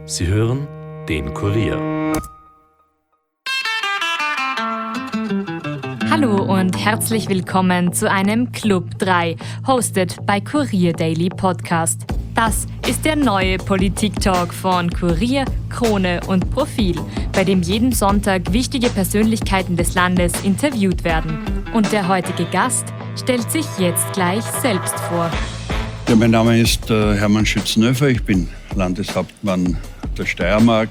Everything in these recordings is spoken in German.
Sie hören den Kurier. Hallo und herzlich willkommen zu einem Club 3, hosted bei Kurier Daily Podcast. Das ist der neue Politik-Talk von Kurier, Krone und Profil, bei dem jeden Sonntag wichtige Persönlichkeiten des Landes interviewt werden. Und der heutige Gast stellt sich jetzt gleich selbst vor. Ja, mein Name ist Hermann Schützenhöfer, ich bin Landeshauptmann der Steiermark.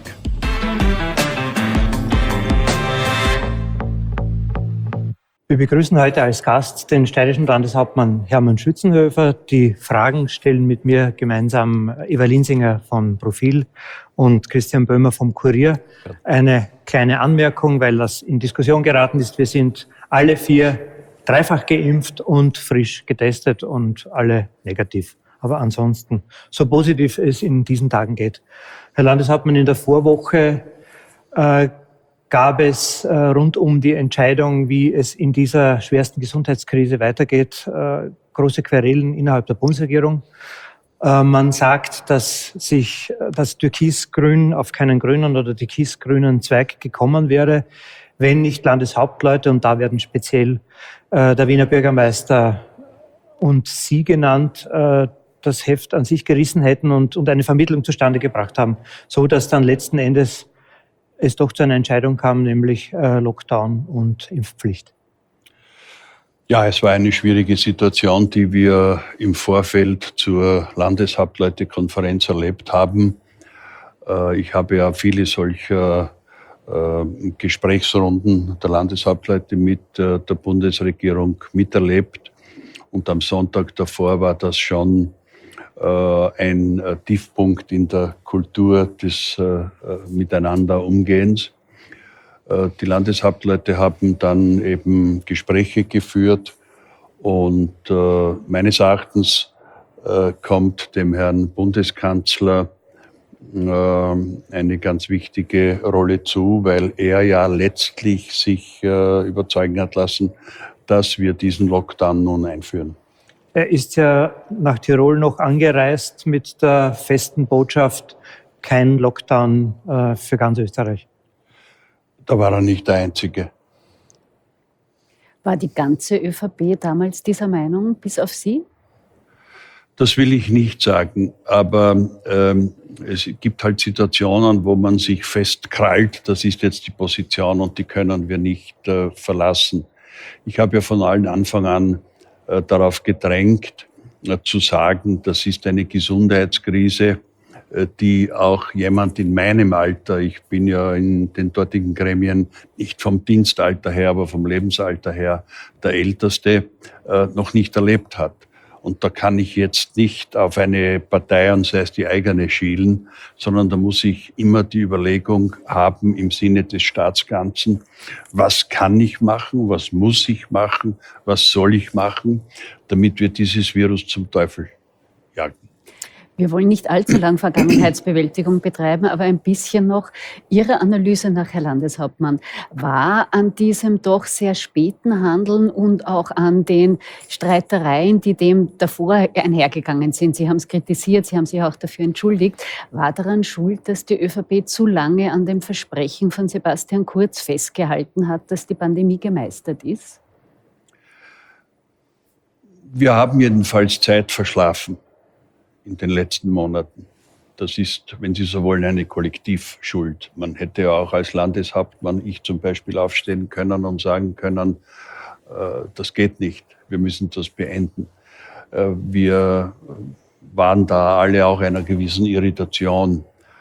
Wir begrüßen heute als Gast den steirischen Landeshauptmann Hermann Schützenhöfer. Die Fragen stellen mit mir gemeinsam Eva Linsinger von Profil und Christian Böhmer vom Kurier. Eine kleine Anmerkung, weil das in Diskussion geraten ist. Wir sind alle vier dreifach geimpft und frisch getestet und alle negativ. Aber ansonsten so positiv es in diesen Tagen geht. Herr Landeshauptmann, in der Vorwoche gab es rund um die Entscheidung, wie es in dieser schwersten Gesundheitskrise weitergeht, große Querelen innerhalb der Bundesregierung. Man sagt, dass das Türkisgrün auf keinen grünen oder türkisgrünen Zweig gekommen wäre, wenn nicht Landeshauptleute, und da werden speziell der Wiener Bürgermeister und Sie genannt, das Heft an sich gerissen hätten und eine Vermittlung zustande gebracht haben, so dass dann letzten Endes es doch zu einer Entscheidung kam, nämlich Lockdown und Impfpflicht. Ja, es war eine schwierige Situation, die wir im Vorfeld zur Landeshauptleutekonferenz erlebt haben. Ich habe ja viele solcher Gesprächsrunden der Landeshauptleute mit der Bundesregierung miterlebt. Und am Sonntag davor war das schon ein Tiefpunkt in der Kultur des Miteinanderumgehens. Die Landeshauptleute haben dann eben Gespräche geführt und meines Erachtens kommt dem Herrn Bundeskanzler eine ganz wichtige Rolle zu, weil er ja letztlich sich überzeugen hat lassen, dass wir diesen Lockdown nun einführen. Er ist ja nach Tirol noch angereist mit der festen Botschaft, kein Lockdown für ganz Österreich. Da war er nicht der Einzige. War die ganze ÖVP damals dieser Meinung, bis auf Sie? Das will ich nicht sagen, aber es gibt halt Situationen, wo man sich festkrallt. Das ist jetzt die Position und die können wir nicht verlassen. Ich habe ja von allen Anfang an darauf gedrängt, zu sagen, das ist eine Gesundheitskrise, die auch jemand in meinem Alter, ich bin ja in den dortigen Gremien nicht vom Dienstalter her, aber vom Lebensalter her der Älteste, noch nicht erlebt hat. Und da kann ich jetzt nicht auf eine Partei und sei es die eigene schielen, sondern da muss ich immer die Überlegung haben im Sinne des Staatsganzen, was kann ich machen, was muss ich machen, was soll ich machen, damit wir dieses Virus zum Teufel jagen. Wir wollen nicht allzu lang Vergangenheitsbewältigung betreiben, aber ein bisschen noch. Ihre Analyse nach, Herr Landeshauptmann, war an diesem doch sehr späten Handeln und auch an den Streitereien, die dem davor einhergegangen sind, Sie haben es kritisiert, Sie haben sich auch dafür entschuldigt, war daran schuld, dass die ÖVP zu lange an dem Versprechen von Sebastian Kurz festgehalten hat, dass die Pandemie gemeistert ist? Wir haben jedenfalls Zeit verschlafen in den letzten Monaten. Das ist, wenn Sie so wollen, eine Kollektivschuld. Man hätte ja auch als Landeshauptmann, ich zum Beispiel, aufstehen können und sagen können, das geht nicht, wir müssen das beenden. Wir waren da alle auch einer gewissen Irritation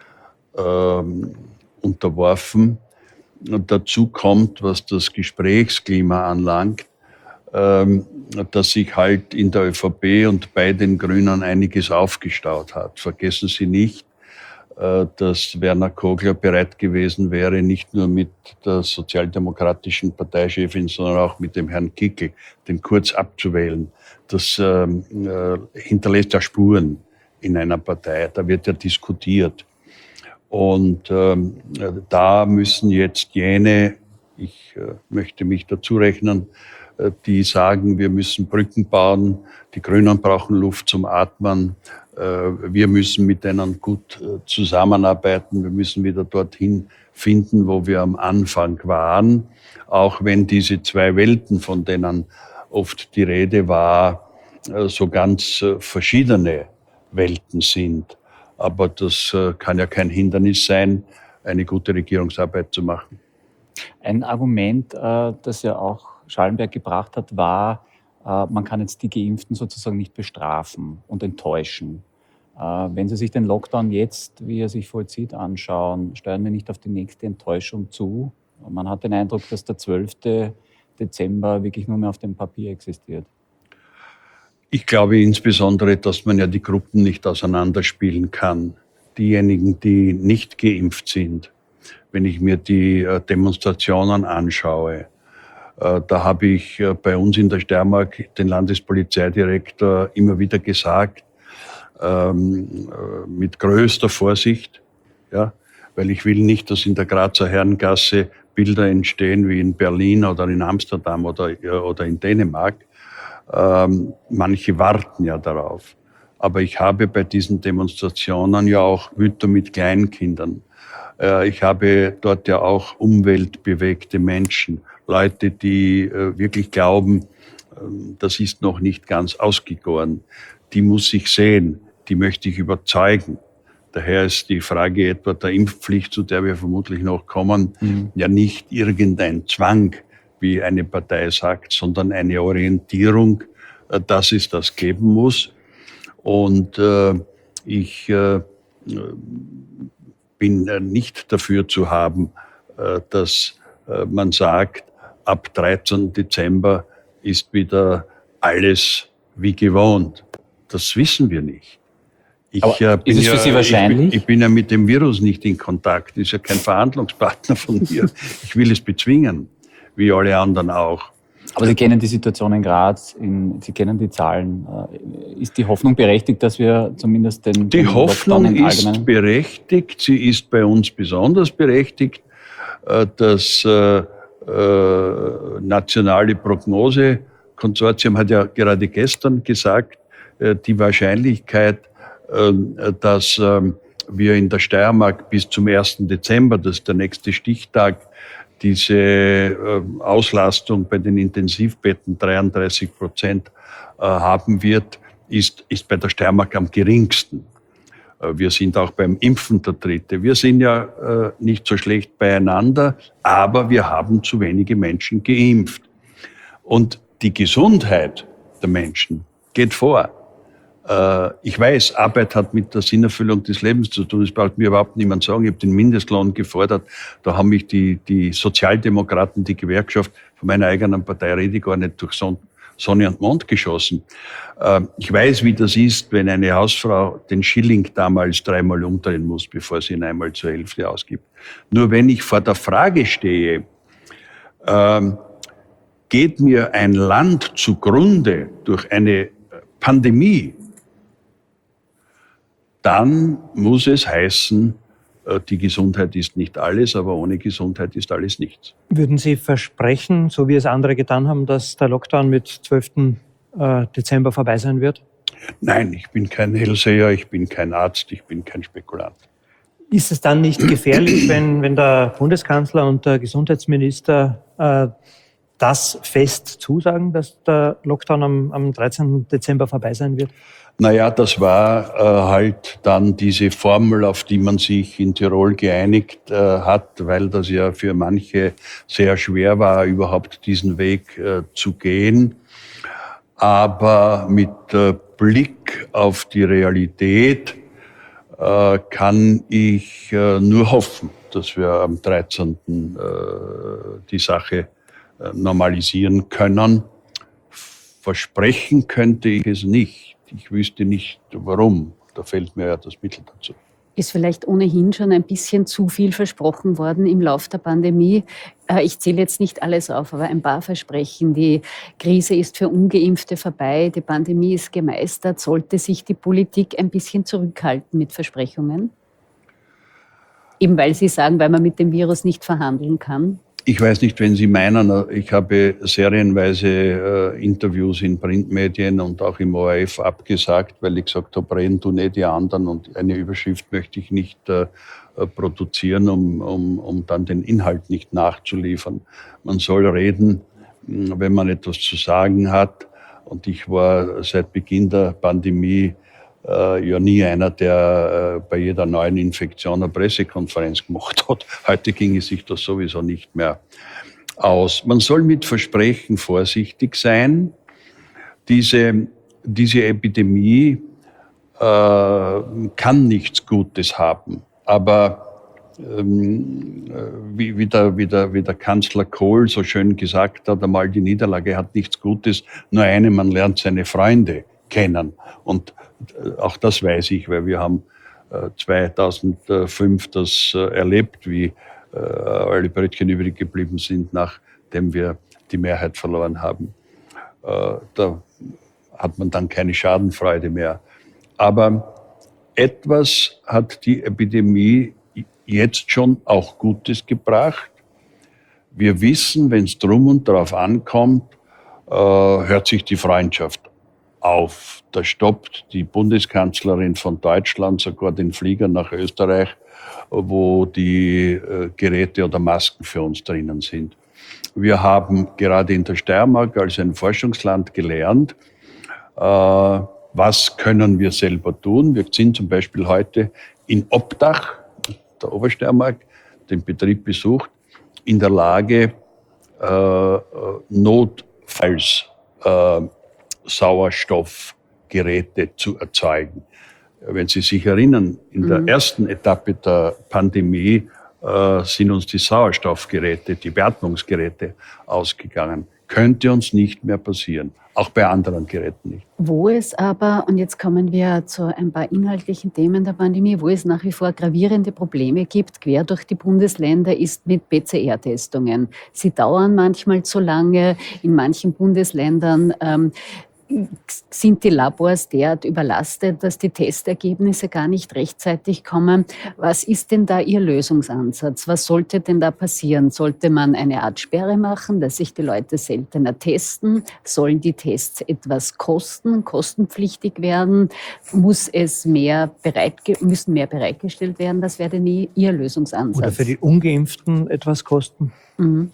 unterworfen. Und dazu kommt, was das Gesprächsklima anlangt, dass sich halt in der ÖVP und bei den Grünen einiges aufgestaut hat. Vergessen Sie nicht, dass Werner Kogler bereit gewesen wäre, nicht nur mit der sozialdemokratischen Parteichefin, sondern auch mit dem Herrn Kickl, den Kurz abzuwählen. Das hinterlässt ja Spuren in einer Partei. Da wird ja diskutiert. Und da müssen jetzt jene, ich möchte mich dazu rechnen, die sagen, wir müssen Brücken bauen, die Grünen brauchen Luft zum Atmen, wir müssen mit denen gut zusammenarbeiten, wir müssen wieder dorthin finden, wo wir am Anfang waren, auch wenn diese zwei Welten, von denen oft die Rede war, so ganz verschiedene Welten sind. Aber das kann ja kein Hindernis sein, eine gute Regierungsarbeit zu machen. Ein Argument, das ja auch Schallenberg gebracht hat, war, man kann jetzt die Geimpften sozusagen nicht bestrafen und enttäuschen. Wenn Sie sich den Lockdown jetzt, wie er sich vollzieht, anschauen, steuern wir nicht auf die nächste Enttäuschung zu? Man hat den Eindruck, dass der 12. Dezember wirklich nur mehr auf dem Papier existiert. Ich glaube insbesondere, dass man ja die Gruppen nicht auseinanderspielen kann. Diejenigen, die nicht geimpft sind, wenn ich mir die Demonstrationen anschaue, da habe ich bei uns in der Steiermark den Landespolizeidirektor immer wieder gesagt, mit größter Vorsicht, ja, weil ich will nicht, dass in der Grazer Herrengasse Bilder entstehen wie in Berlin oder in Amsterdam oder in Dänemark. Manche warten ja darauf. Aber ich habe bei diesen Demonstrationen ja auch Mütter mit Kleinkindern. Ich habe dort ja auch umweltbewegte Menschen, Leute, die wirklich glauben, das ist noch nicht ganz ausgegoren. Die muss ich sehen, die möchte ich überzeugen. Daher ist die Frage etwa der Impfpflicht, zu der wir vermutlich noch kommen, ja nicht irgendein Zwang, wie eine Partei sagt, sondern eine Orientierung, dass es das geben muss. Und ich bin nicht dafür zu haben, dass man sagt, ab 13. Dezember ist wieder alles wie gewohnt. Das wissen wir nicht. Ist es für Sie wahrscheinlich? Ich bin ja mit dem Virus nicht in Kontakt. Ist ja kein Verhandlungspartner von mir. Ich will es bezwingen, wie alle anderen auch. Aber Sie kennen die Situation in Graz, Sie kennen die Zahlen. Ist die Hoffnung berechtigt, dass wir zumindest den Die Hoffnung Lockdown ist berechtigt. Sie ist bei uns besonders berechtigt. Das nationale Prognosekonsortium hat ja gerade gestern gesagt, die Wahrscheinlichkeit, dass wir in der Steiermark bis zum 1. Dezember, das ist der nächste Stichtag, diese Auslastung bei den Intensivbetten 33% haben wird, ist bei der Steiermark am geringsten. Wir sind auch beim Impfen der Dritte. Wir sind ja nicht so schlecht beieinander, aber wir haben zu wenige Menschen geimpft. Und die Gesundheit der Menschen geht vor. Ich weiß, Arbeit hat mit der Sinnerfüllung des Lebens zu tun. Das braucht mir überhaupt niemand sagen. Ich habe den Mindestlohn gefordert. Da haben mich die Sozialdemokraten, die Gewerkschaft, von meiner eigenen Partei rede ich gar nicht, durch Sonne und Mond geschossen. Ich weiß, wie das ist, wenn eine Hausfrau den Schilling damals 3-mal umdrehen muss, bevor sie ihn einmal zur Hälfte ausgibt. Nur wenn ich vor der Frage stehe, geht mir ein Land zugrunde durch eine Pandemie, dann muss es heißen, die Gesundheit ist nicht alles, aber ohne Gesundheit ist alles nichts. Würden Sie versprechen, so wie es andere getan haben, dass der Lockdown mit 12. Dezember vorbei sein wird? Nein, ich bin kein Hellseher, ich bin kein Arzt, ich bin kein Spekulant. Ist es dann nicht gefährlich, wenn der Bundeskanzler und der Gesundheitsminister das fest zusagen, dass der Lockdown am 13. Dezember vorbei sein wird? Naja, das war halt dann diese Formel, auf die man sich in Tirol geeinigt hat, weil das ja für manche sehr schwer war, überhaupt diesen Weg zu gehen. Aber mit Blick auf die Realität kann ich nur hoffen, dass wir am 13. Die Sache normalisieren können. Versprechen könnte ich es nicht. Ich wüsste nicht, warum. Da fehlt mir ja das Mittel dazu. Ist vielleicht ohnehin schon ein bisschen zu viel versprochen worden im Lauf der Pandemie. Ich zähle jetzt nicht alles auf, aber ein paar Versprechen. Die Krise ist für Ungeimpfte vorbei, die Pandemie ist gemeistert. Sollte sich die Politik ein bisschen zurückhalten mit Versprechungen? Eben weil Sie sagen, weil man mit dem Virus nicht verhandeln kann? Ich weiß nicht, wenn Sie meinen, ich habe serienweise Interviews in Printmedien und auch im ORF abgesagt, weil ich gesagt habe, reden du nicht die anderen, und eine Überschrift möchte ich nicht produzieren, um dann den Inhalt nicht nachzuliefern. Man soll reden, wenn man etwas zu sagen hat. Und ich war seit Beginn der Pandemie ja nie einer, der bei jeder neuen Infektion eine Pressekonferenz gemacht hat. Heute ginge sich das sowieso nicht mehr aus. Man soll mit Versprechen vorsichtig sein. Diese Epidemie kann nichts Gutes haben. Aber wie der Kanzler Kohl so schön gesagt hat, einmal, die Niederlage hat nichts Gutes, nur eine, man lernt seine Freunde kennen. Und auch das weiß ich, weil wir haben 2005 das erlebt, wie alle Brötchen übrig geblieben sind, nachdem wir die Mehrheit verloren haben. Da hat man dann keine Schadenfreude mehr. Aber etwas hat die Epidemie jetzt schon auch Gutes gebracht. Wir wissen, wenn es drum und drauf ankommt, hört sich die Freundschaft auf. Da stoppt die Bundeskanzlerin von Deutschland sogar den Flieger nach Österreich, wo die Geräte oder Masken für uns drinnen sind. Wir haben gerade in der Steiermark als ein Forschungsland gelernt, was können wir selber tun. Wir sind zum Beispiel heute in Obdach, der Obersteiermark, den Betrieb besucht, in der Lage, notfalls Sauerstoffgeräte zu erzeugen. Wenn Sie sich erinnern, in der ersten Etappe der Pandemie sind uns die Sauerstoffgeräte, die Beatmungsgeräte ausgegangen. Könnte uns nicht mehr passieren, auch bei anderen Geräten nicht. Wo es aber, und jetzt kommen wir zu ein paar inhaltlichen Themen der Pandemie, wo es nach wie vor gravierende Probleme gibt, quer durch die Bundesländer, ist mit PCR-Testungen. Sie dauern manchmal zu lange, in manchen Bundesländern sind die Labors derart überlastet, dass die Testergebnisse gar nicht rechtzeitig kommen. Was ist denn da Ihr Lösungsansatz? Was sollte denn da passieren? Sollte man eine Art Sperre machen, dass sich die Leute seltener testen? Sollen die Tests etwas kosten, kostenpflichtig werden? Müssen mehr bereitgestellt werden? Das wäre nie Ihr Lösungsansatz. Oder für die Ungeimpften etwas kosten? Mhm.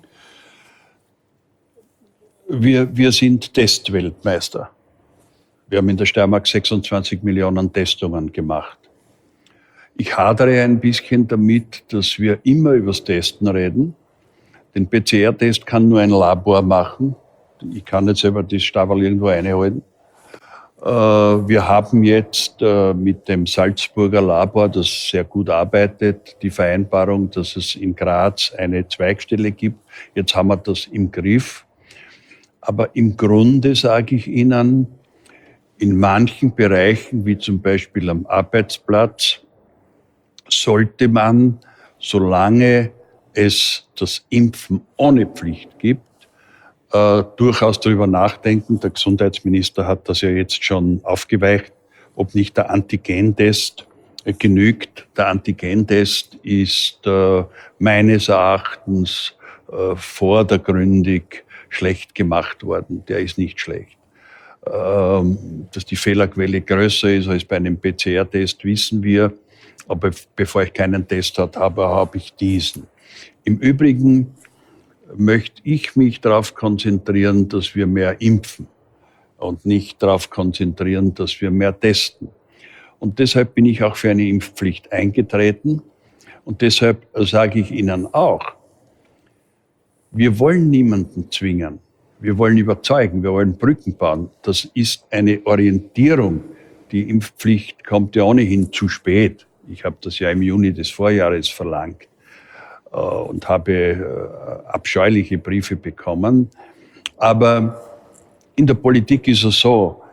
Wir sind Testweltmeister. Wir haben in der Steiermark 26 Millionen Testungen gemacht. Ich hadere ein bisschen damit, dass wir immer übers Testen reden. Den PCR-Test kann nur ein Labor machen. Ich kann nicht selber das Stabal irgendwo reinholen. Wir haben jetzt mit dem Salzburger Labor, das sehr gut arbeitet, die Vereinbarung, dass es in Graz eine Zweigstelle gibt. Jetzt haben wir das im Griff. Aber im Grunde sage ich Ihnen, in manchen Bereichen, wie zum Beispiel am Arbeitsplatz, sollte man, solange es das Impfen ohne Pflicht gibt, durchaus darüber nachdenken. Der Gesundheitsminister hat das ja jetzt schon aufgeweicht, ob nicht der Antigentest genügt. Der Antigentest ist meines Erachtens vordergründig schlecht gemacht worden. Der ist nicht schlecht. Dass die Fehlerquelle größer ist als bei einem PCR-Test, wissen wir. Aber bevor ich keinen Test habe, habe ich diesen. Im Übrigen möchte ich mich darauf konzentrieren, dass wir mehr impfen und nicht darauf konzentrieren, dass wir mehr testen. Und deshalb bin ich auch für eine Impfpflicht eingetreten. Und deshalb sage ich Ihnen auch, wir wollen niemanden zwingen. Wir wollen überzeugen, wir wollen Brücken bauen. Das ist eine Orientierung. Die Impfpflicht kommt ja ohnehin zu spät. Ich habe das ja im Juni des Vorjahres verlangt und habe abscheuliche Briefe bekommen. Aber in der Politik ist es so,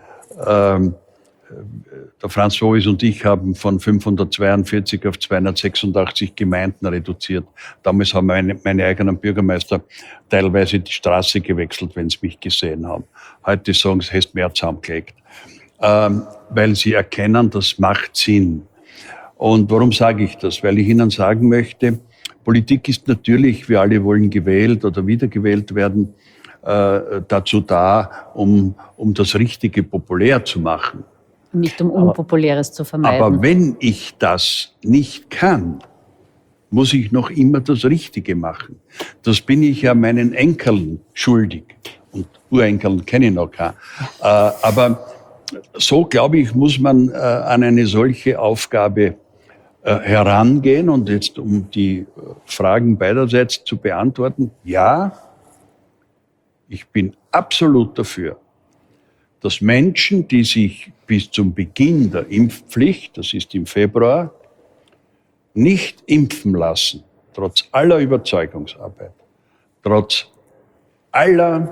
der Franz Wois und ich haben von 542 auf 286 Gemeinden reduziert. Damals haben meine eigenen Bürgermeister teilweise die Straße gewechselt, wenn sie mich gesehen haben. Heute sagen sie, hast mehr zusammengelegt. Weil sie erkennen, das macht Sinn. Und warum sage ich das? Weil ich Ihnen sagen möchte, Politik ist natürlich, wir alle wollen gewählt oder wiedergewählt werden, dazu da, um das Richtige populär zu machen. Nicht um Unpopuläres zu vermeiden. Aber wenn ich das nicht kann, muss ich noch immer das Richtige machen. Das bin ich ja meinen Enkeln schuldig. Und Urenkeln kenne ich noch keinen. Aber so, glaube ich, muss man an eine solche Aufgabe herangehen. Und jetzt, um die Fragen beiderseits zu beantworten, ja, ich bin absolut dafür, dass Menschen, die sich bis zum Beginn der Impfpflicht, das ist im Februar, nicht impfen lassen, trotz aller Überzeugungsarbeit, trotz aller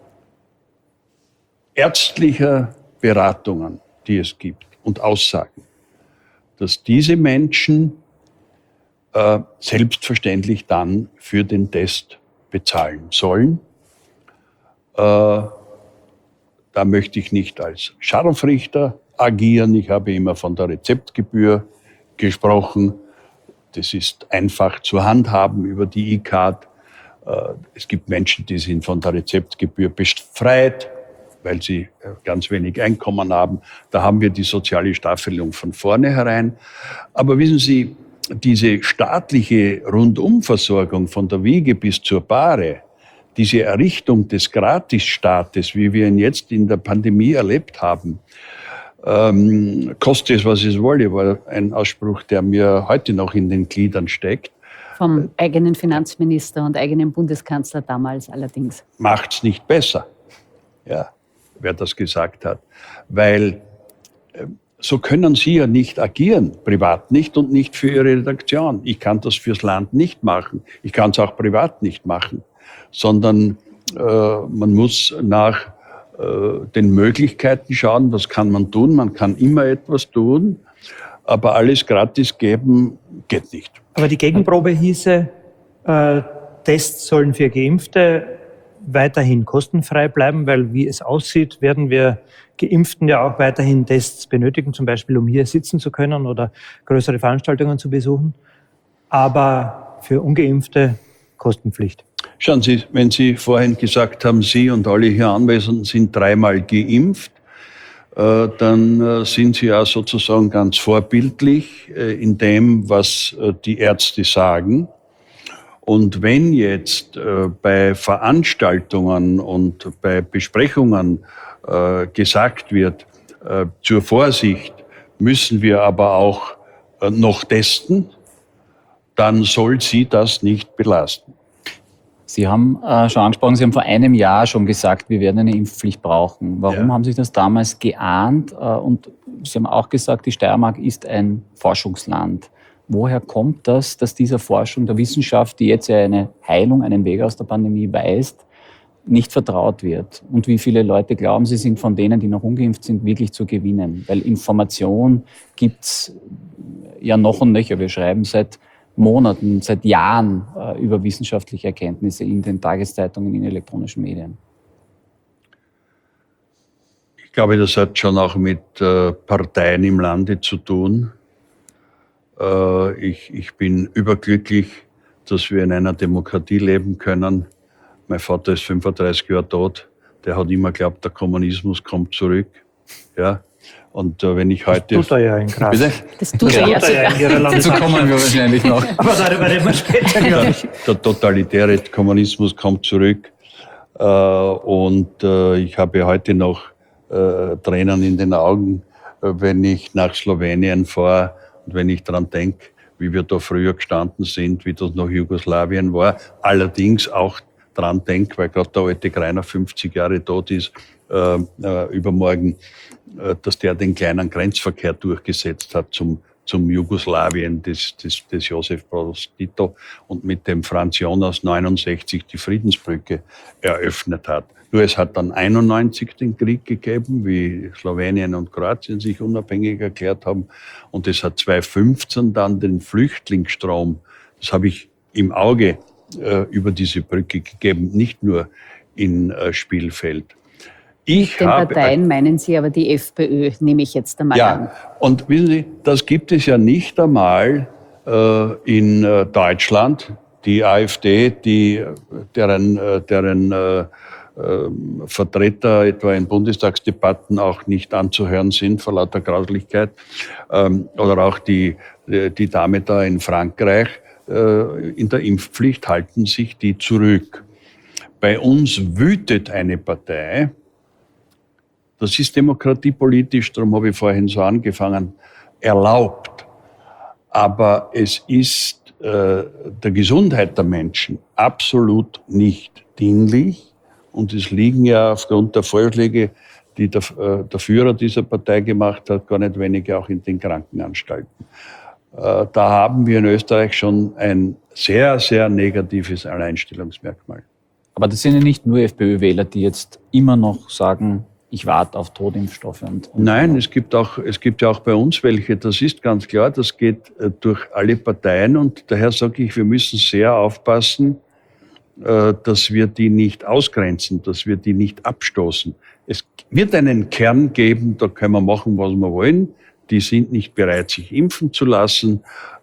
ärztlicher Beratungen, die es gibt und Aussagen, dass diese Menschen selbstverständlich dann für den Test bezahlen sollen. Da möchte ich nicht als Scharfrichter agieren. Ich habe immer von der Rezeptgebühr gesprochen. Das ist einfach zu handhaben über die E-Card. Es gibt Menschen, die sind von der Rezeptgebühr befreit, weil sie ganz wenig Einkommen haben. Da haben wir die soziale Staffelung von vornherein. Aber wissen Sie, diese staatliche Rundumversorgung von der Wiege bis zur Bahre, diese Errichtung des Gratisstaates, wie wir ihn jetzt in der Pandemie erlebt haben, koste es, was es wolle, war ein Ausspruch, der mir heute noch in den Gliedern steckt. Vom eigenen Finanzminister und eigenen Bundeskanzler damals allerdings. Macht's nicht besser, ja, wer das gesagt hat. Weil so können Sie ja nicht agieren, privat nicht und nicht für Ihre Redaktion. Ich kann das fürs Land nicht machen. Ich kann es auch privat nicht machen. Sondern man muss nach den Möglichkeiten schauen, was kann man tun. Man kann immer etwas tun, aber alles gratis geben geht nicht. Aber die Gegenprobe hieße, Tests sollen für Geimpfte weiterhin kostenfrei bleiben, weil wie es aussieht, werden wir Geimpften ja auch weiterhin Tests benötigen, zum Beispiel um hier sitzen zu können oder größere Veranstaltungen zu besuchen. Aber für Ungeimpfte Kostenpflicht. Schauen Sie, wenn Sie vorhin gesagt haben, Sie und alle hier Anwesenden sind 3-mal geimpft, dann sind Sie ja sozusagen ganz vorbildlich in dem, was die Ärzte sagen. Und wenn jetzt bei Veranstaltungen und bei Besprechungen gesagt wird, zur Vorsicht müssen wir aber auch noch testen, dann soll Sie das nicht belasten. Sie haben schon angesprochen, Sie haben vor einem Jahr schon gesagt, wir werden eine Impfpflicht brauchen. Warum haben Sie das damals geahnt? Und Sie haben auch gesagt, die Steiermark ist ein Forschungsland. Woher kommt das, dass dieser Forschung der Wissenschaft, die jetzt ja eine Heilung, einen Weg aus der Pandemie weist, nicht vertraut wird? Und wie viele Leute glauben Sie, sind von denen, die noch ungeimpft sind, wirklich zu gewinnen? Weil Information gibt's ja noch und nöcher. Wir schreiben seit Monaten, seit Jahren über wissenschaftliche Erkenntnisse in den Tageszeitungen, in elektronischen Medien. Ich glaube, das hat schon auch mit Parteien im Lande zu tun. Ich bin überglücklich, dass wir in einer Demokratie leben können. Mein Vater ist 35 Jahre tot. Der hat immer geglaubt, der Kommunismus kommt zurück. Ja. Und wenn ich heute... Das tut er ja in Graz. Bitte? Das tut er ja sogar. in Ihrer Dazu kommen wir wahrscheinlich noch. Aber darüber reden wir später, glaube ich. Der totalitäre Kommunismus kommt zurück. Und ich habe heute noch Tränen in den Augen, wenn ich nach Slowenien fahre und wenn ich daran denke, wie wir da früher gestanden sind, wie das noch Jugoslawien war. Allerdings auch daran denke, weil gerade der alte Greiner 50 Jahre tot ist, übermorgen, dass der den kleinen Grenzverkehr durchgesetzt hat zum Jugoslawien des Josef Broz Tito und mit dem Franz Jonas 69 die Friedensbrücke eröffnet hat. Nur es hat dann 91 den Krieg gegeben, wie Slowenien und Kroatien sich unabhängig erklärt haben. Und es hat 2015 dann den Flüchtlingsstrom, das habe ich im Auge, über diese Brücke gegeben, nicht nur in Spielfeld. Den Parteien meinen Sie aber die FPÖ, nehme ich jetzt einmal an. Ja, und wissen Sie, das gibt es ja nicht einmal in Deutschland die AfD, deren Vertreter etwa in Bundestagsdebatten auch nicht anzuhören sind vor lauter Grauslichkeit, oder auch die Dame da in Frankreich, in der Impfpflicht halten sich die zurück. Bei uns wütet eine Partei, das ist demokratiepolitisch, darum habe ich vorhin so angefangen, erlaubt. Aber es ist der Gesundheit der Menschen absolut nicht dienlich. Und es liegen ja aufgrund der Vorschläge, die der Führer dieser Partei gemacht hat, gar nicht wenige auch in den Krankenanstalten. Da haben wir in Österreich schon ein sehr, sehr negatives Alleinstellungsmerkmal. Aber das sind ja nicht nur FPÖ-Wähler, die jetzt immer noch sagen, ich warte auf Totimpfstoffe. Nein, es gibt ja auch bei uns welche. Das ist ganz klar, das geht durch alle Parteien. Und daher sage ich, wir müssen sehr aufpassen, dass wir die nicht ausgrenzen, dass wir die nicht abstoßen. Es wird einen Kern geben, da können wir machen, was wir wollen. Die sind nicht bereit, sich impfen zu lassen,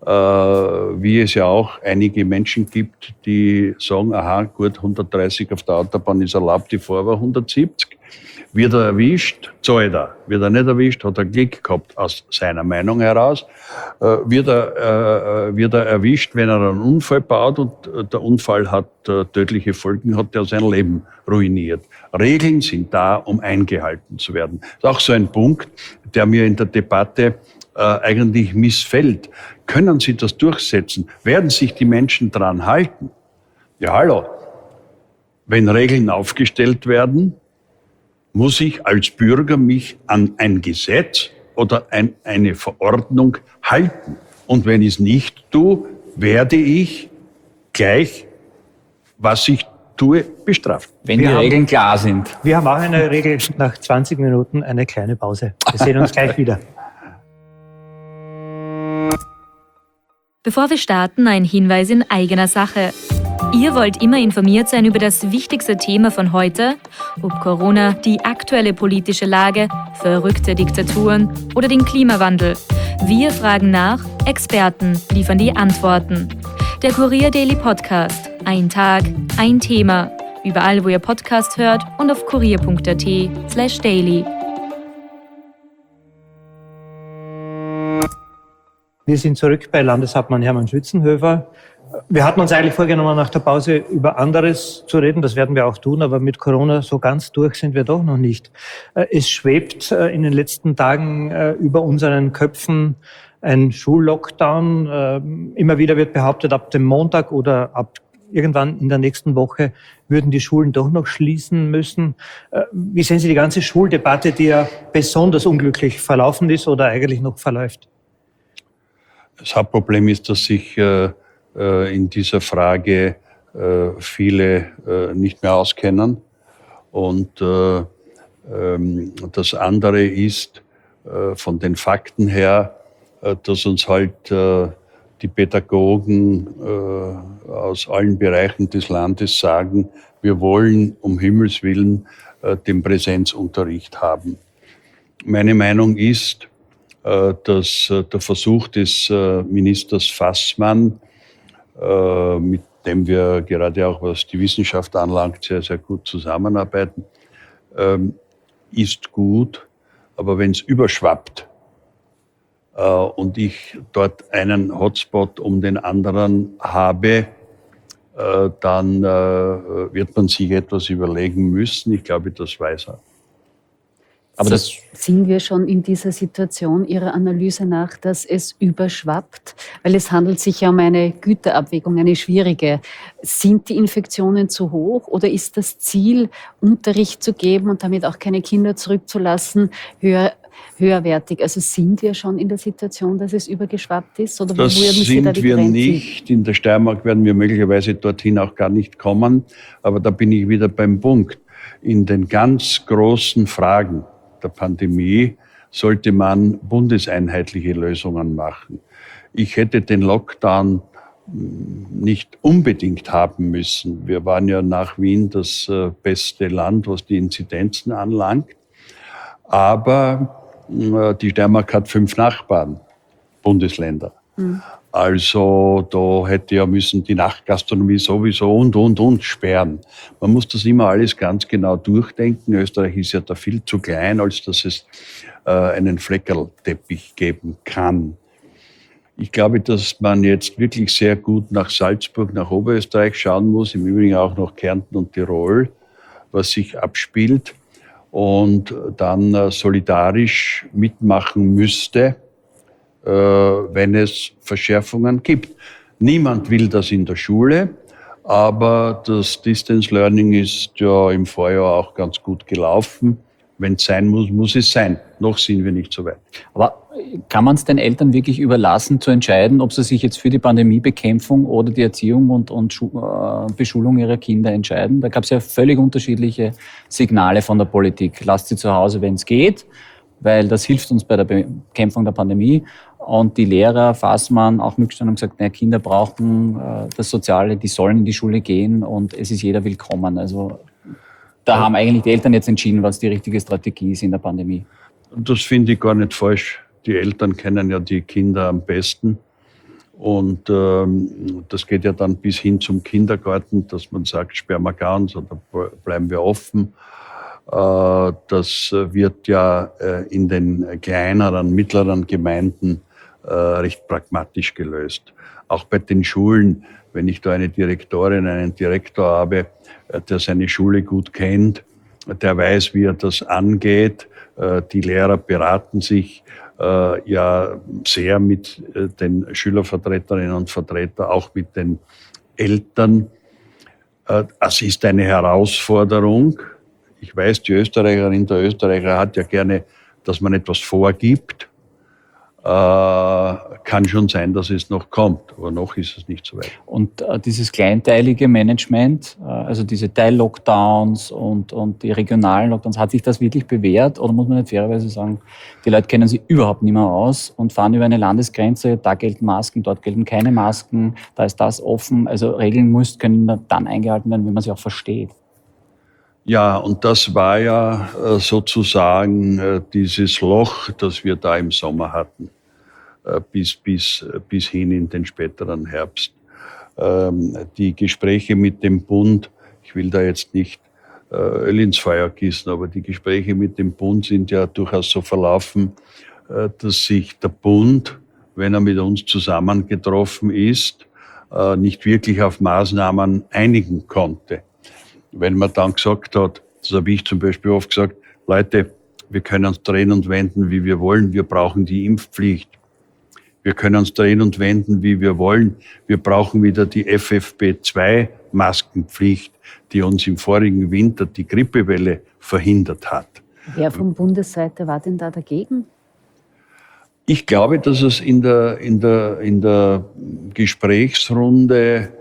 wie es ja auch einige Menschen gibt, die sagen, aha, gut, 130 auf der Autobahn ist erlaubt, die Vorwahl 170. Wird er erwischt, zahlt er. Wird er nicht erwischt, hat er Glück gehabt aus seiner Meinung heraus. Wird er erwischt, wenn er einen Unfall baut und der Unfall hat tödliche Folgen, hat er sein Leben ruiniert. Regeln sind da, um eingehalten zu werden. Das ist auch so ein Punkt, der mir in der Debatte eigentlich missfällt. Können Sie das durchsetzen? Werden sich die Menschen dran halten? Ja, hallo. Wenn Regeln aufgestellt werden, muss ich als Bürger mich an ein Gesetz oder eine Verordnung halten. Und wenn ich es nicht tue, werde ich gleich, was ich tue, bestraft. Wenn die Regeln klar sind. Wir haben auch eine Regel, nach 20 Minuten eine kleine Pause. Wir sehen uns gleich wieder. Bevor wir starten, ein Hinweis in eigener Sache. Ihr wollt immer informiert sein über das wichtigste Thema von heute, ob Corona, die aktuelle politische Lage, verrückte Diktaturen oder den Klimawandel. Wir fragen nach, Experten liefern die Antworten. Der Kurier Daily Podcast. Ein Tag, ein Thema. Überall, wo ihr Podcast hört und auf kurier.at/daily. Wir sind zurück bei Landeshauptmann Hermann Schützenhöfer. Wir hatten uns eigentlich vorgenommen, nach der Pause über anderes zu reden. Das werden wir auch tun, aber mit Corona so ganz durch sind wir doch noch nicht. Es schwebt in den letzten Tagen über unseren Köpfen ein Schullockdown. Immer wieder wird behauptet, ab dem Montag oder ab irgendwann in der nächsten Woche würden die Schulen doch noch schließen müssen. Wie sehen Sie die ganze Schuldebatte, die ja besonders unglücklich verlaufen ist oder eigentlich noch verläuft? Das Hauptproblem ist, dass sich in dieser Frage viele nicht mehr auskennen. Und das andere ist von den Fakten her, dass uns halt die Pädagogen aus allen Bereichen des Landes sagen, wir wollen um Himmels Willen den Präsenzunterricht haben. Meine Meinung ist, dass der Versuch des Ministers Fassmann, mit dem wir gerade auch, was die Wissenschaft anlangt, sehr, sehr gut zusammenarbeiten, ist gut. Aber wenn es überschwappt und ich dort einen Hotspot um den anderen habe, dann wird man sich etwas überlegen müssen. Ich glaube, das weiß er. Aber das sind wir schon in dieser Situation Ihrer Analyse nach, dass es überschwappt? Weil es handelt sich ja um eine Güterabwägung, eine schwierige. Sind die Infektionen zu hoch oder ist das Ziel, Unterricht zu geben und damit auch keine Kinder zurückzulassen, höherwertig? Also sind wir schon in der Situation, dass es übergeschwappt ist? Oder das sind wir nicht. In der Steiermark werden wir möglicherweise dorthin auch gar nicht kommen. Aber da bin ich wieder beim Punkt. In den ganz großen Fragen der Pandemie sollte man bundeseinheitliche Lösungen machen. Ich hätte den Lockdown nicht unbedingt haben müssen. Wir waren ja nach Wien das beste Land, was die Inzidenzen anlangt. Aber die Steiermark hat 5 Nachbarn, Bundesländer. Also da hätte ja müssen die Nachtgastronomie sowieso und sperren. Man muss das immer alles ganz genau durchdenken. Österreich ist ja da viel zu klein, als dass es einen Fleckerlteppich geben kann. Ich glaube, dass man jetzt wirklich sehr gut nach Salzburg, nach Oberösterreich schauen muss, im Übrigen auch nach Kärnten und Tirol, was sich abspielt, und dann solidarisch mitmachen müsste, wenn es Verschärfungen gibt. Niemand will das in der Schule, aber das Distance Learning ist ja im Vorjahr auch ganz gut gelaufen. Wenn es sein muss, muss es sein. Noch sind wir nicht so weit. Aber kann man es den Eltern wirklich überlassen, zu entscheiden, ob sie sich jetzt für die Pandemiebekämpfung oder die Erziehung und Beschulung ihrer Kinder entscheiden? Da gab es ja völlig unterschiedliche Signale von der Politik. Lasst sie zu Hause, wenn es geht, weil das hilft uns bei der Bekämpfung der Pandemie. Und die Lehrer, Fassmann, auch Mückstein, haben gesagt, Kinder brauchen das Soziale, die sollen in die Schule gehen und es ist jeder willkommen. Also da haben eigentlich die Eltern jetzt entschieden, was die richtige Strategie ist in der Pandemie. Das finde ich gar nicht falsch. Die Eltern kennen ja die Kinder am besten. Und das geht ja dann bis hin zum Kindergarten, dass man sagt, sperren wir ganz oder bleiben wir offen. Das wird ja in den kleineren, mittleren Gemeinden recht pragmatisch gelöst. Auch bei den Schulen, wenn ich da eine Direktorin, einen Direktor habe, der seine Schule gut kennt, der weiß, wie er das angeht. Die Lehrer beraten sich ja sehr mit den Schülervertreterinnen und Vertretern, auch mit den Eltern. Es ist eine Herausforderung. Ich weiß, die Österreicherin, der Österreicher hat ja gerne, dass man etwas vorgibt. Kann schon sein, dass es noch kommt, aber noch ist es nicht so weit. Und dieses kleinteilige Management, also diese Teil-Lockdowns und die regionalen Lockdowns, hat sich das wirklich bewährt? Oder muss man nicht fairerweise sagen, die Leute kennen sich überhaupt nicht mehr aus und fahren über eine Landesgrenze, da gelten Masken, dort gelten keine Masken, da ist das offen. Also Regeln können dann eingehalten werden, wenn man sie auch versteht. Ja, und das war ja sozusagen dieses Loch, das wir da im Sommer hatten, bis hin in den späteren Herbst. Die Gespräche mit dem Bund, ich will da jetzt nicht Öl ins Feuer gießen, aber die Gespräche mit dem Bund sind ja durchaus so verlaufen, dass sich der Bund, wenn er mit uns zusammengetroffen ist, nicht wirklich auf Maßnahmen einigen konnte. Wenn man dann gesagt hat, das habe ich zum Beispiel oft gesagt, Leute, wir können uns drehen und wenden, wie wir wollen, wir brauchen die Impfpflicht. Wir können uns drehen und wenden, wie wir wollen, wir brauchen wieder die FFP2-Maskenpflicht, die uns im vorigen Winter die Grippewelle verhindert hat. Wer von Bundesseite war denn da dagegen? Ich glaube, dass es in der Gesprächsrunde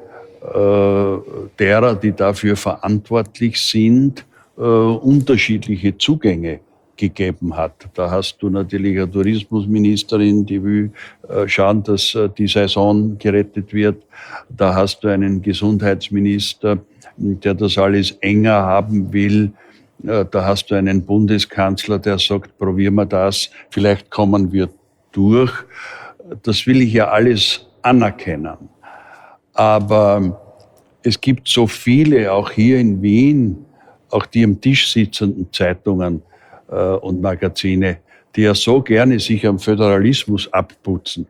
derer, die dafür verantwortlich sind, unterschiedliche Zugänge gegeben hat. Da hast du natürlich eine Tourismusministerin, die will schauen, dass die Saison gerettet wird. Da hast du einen Gesundheitsminister, der das alles enger haben will. Da hast du einen Bundeskanzler, der sagt, probieren wir das, vielleicht kommen wir durch. Das will ich ja alles anerkennen. Aber es gibt so viele, auch hier in Wien, auch die am Tisch sitzenden Zeitungen und Magazine, die ja so gerne sich am Föderalismus abputzen.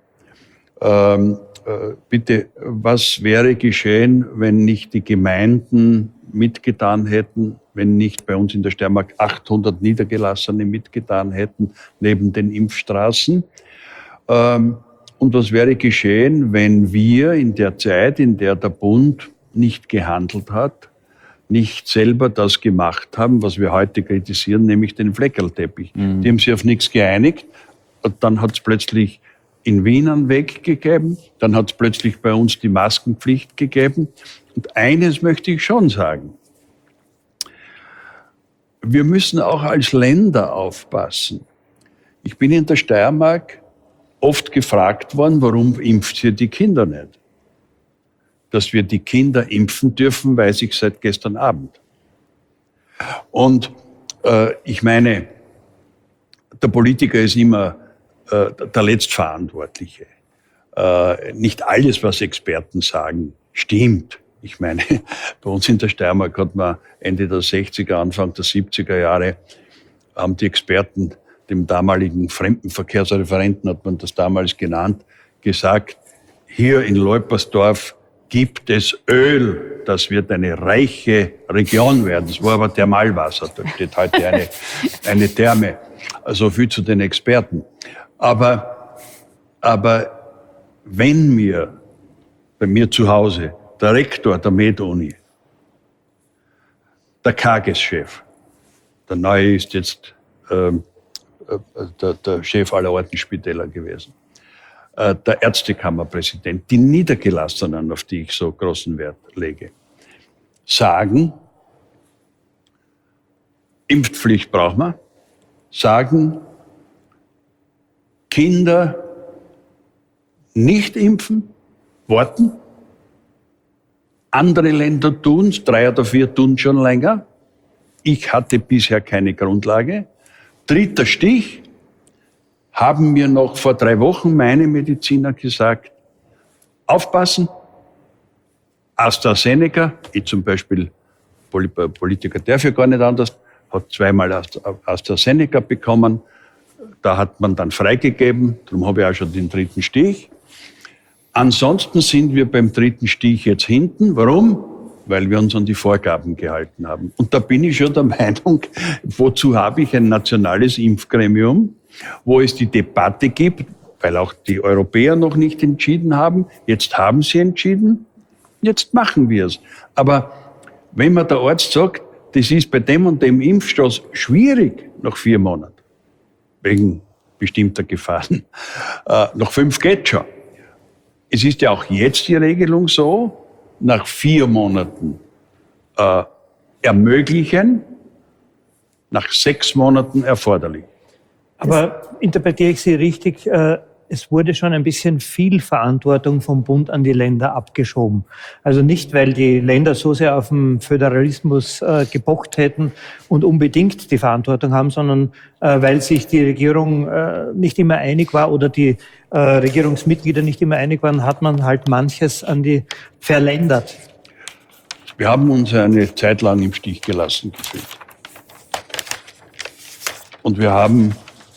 Bitte, was wäre geschehen, wenn nicht die Gemeinden mitgetan hätten, wenn nicht bei uns in der Steiermark 800 Niedergelassene mitgetan hätten, neben den Impfstraßen? Und was wäre geschehen, wenn wir in der Zeit, in der der Bund nicht gehandelt hat, nicht selber das gemacht haben, was wir heute kritisieren, nämlich den Fleckerlteppich. Die haben sich auf nichts geeinigt. Und dann hat es plötzlich in Wien einen Weg gegeben. Dann hat es plötzlich bei uns die Maskenpflicht gegeben. Und eines möchte ich schon sagen. Wir müssen auch als Länder aufpassen. Ich bin in der Steiermark oft gefragt worden, warum impft ihr die Kinder nicht? Dass wir die Kinder impfen dürfen, weiß ich seit gestern Abend. Und ich meine, der Politiker ist immer der Letztverantwortliche. nicht alles, was Experten sagen, stimmt. Ich meine, bei uns in der Steiermark hat man Ende der 60er, Anfang der 70er Jahre, haben die Experten, dem damaligen Fremdenverkehrsreferenten hat man das damals genannt, gesagt, hier in Leupersdorf gibt es Öl, das wird eine reiche Region werden. Das war aber Thermalwasser, da steht heute eine Therme. Also viel zu den Experten. Aber wenn mir, bei mir zu Hause, der Rektor der Med-Uni, der Kages-Chef, der neue ist jetzt der Chef aller Ortenspitäler gewesen, der Ärztekammerpräsident, die Niedergelassenen, auf die ich so großen Wert lege, sagen, Impfpflicht brauchen wir, sagen, Kinder nicht impfen, warten. Andere Länder tun's, 3 oder 4 tun schon länger. Ich hatte bisher keine Grundlage. 3. Stich, haben mir noch vor 3 Wochen meine Mediziner gesagt, aufpassen, AstraZeneca, ich zum Beispiel, Politiker darf ja gar nicht anders, hat 2-mal AstraZeneca bekommen, da hat man dann freigegeben, darum habe ich auch schon den 3. Stich. Ansonsten sind wir beim 3. Stich jetzt hinten. Warum? Weil wir uns an die Vorgaben gehalten haben. Und da bin ich schon der Meinung, wozu habe ich ein nationales Impfgremium, wo es die Debatte gibt, weil auch die Europäer noch nicht entschieden haben. Jetzt haben sie entschieden, jetzt machen wir es. Aber wenn mir der Arzt sagt, das ist bei dem und dem Impfstoff schwierig nach 4 Monaten, wegen bestimmter Gefahren, nach 5 geht schon. Es ist ja auch jetzt die Regelung so, nach 4 Monaten ermöglichen, nach 6 Monaten erforderlich. Aber interpretiere ich Sie richtig, es wurde schon ein bisschen viel Verantwortung vom Bund an die Länder abgeschoben. Also nicht, weil die Länder so sehr auf den Föderalismus gepocht hätten und unbedingt die Verantwortung haben, sondern weil sich die Regierung nicht immer einig war oder die Regierungsmitglieder nicht immer einig waren, hat man halt manches an die verländert. Wir haben uns eine Zeit lang im Stich gelassen gefühlt. Und wir haben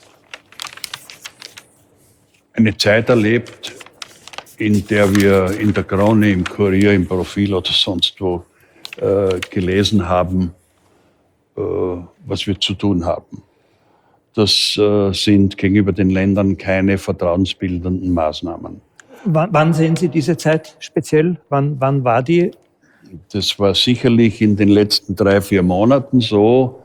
eine Zeit erlebt, in der wir in der Krone, im Kurier, im Profil oder sonst wo gelesen haben, was wir zu tun haben. Das sind gegenüber den Ländern keine vertrauensbildenden Maßnahmen. Wann sehen Sie diese Zeit speziell? Wann war die? Das war sicherlich in den letzten 3-4 Monaten so,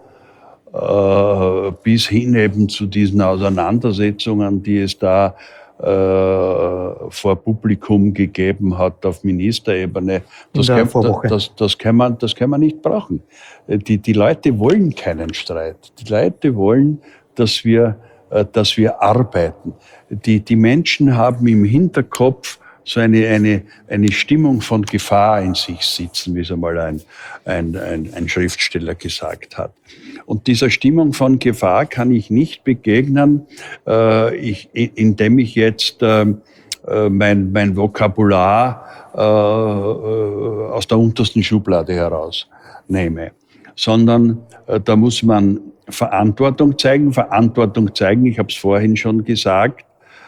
bis hin eben zu diesen Auseinandersetzungen, die es da vor Publikum gegeben hat auf Ministerebene. Das kann man nicht brauchen. Die Leute wollen keinen Streit. Die Leute wollen, dass wir arbeiten. Die Menschen haben im Hinterkopf so eine Stimmung von Gefahr in sich sitzen, wie es einmal ein Schriftsteller gesagt hat. Und dieser Stimmung von Gefahr kann ich nicht begegnen, indem ich jetzt mein Vokabular aus der untersten Schublade herausnehme. Sondern da muss man Verantwortung zeigen. Verantwortung zeigen, ich habe es vorhin schon gesagt,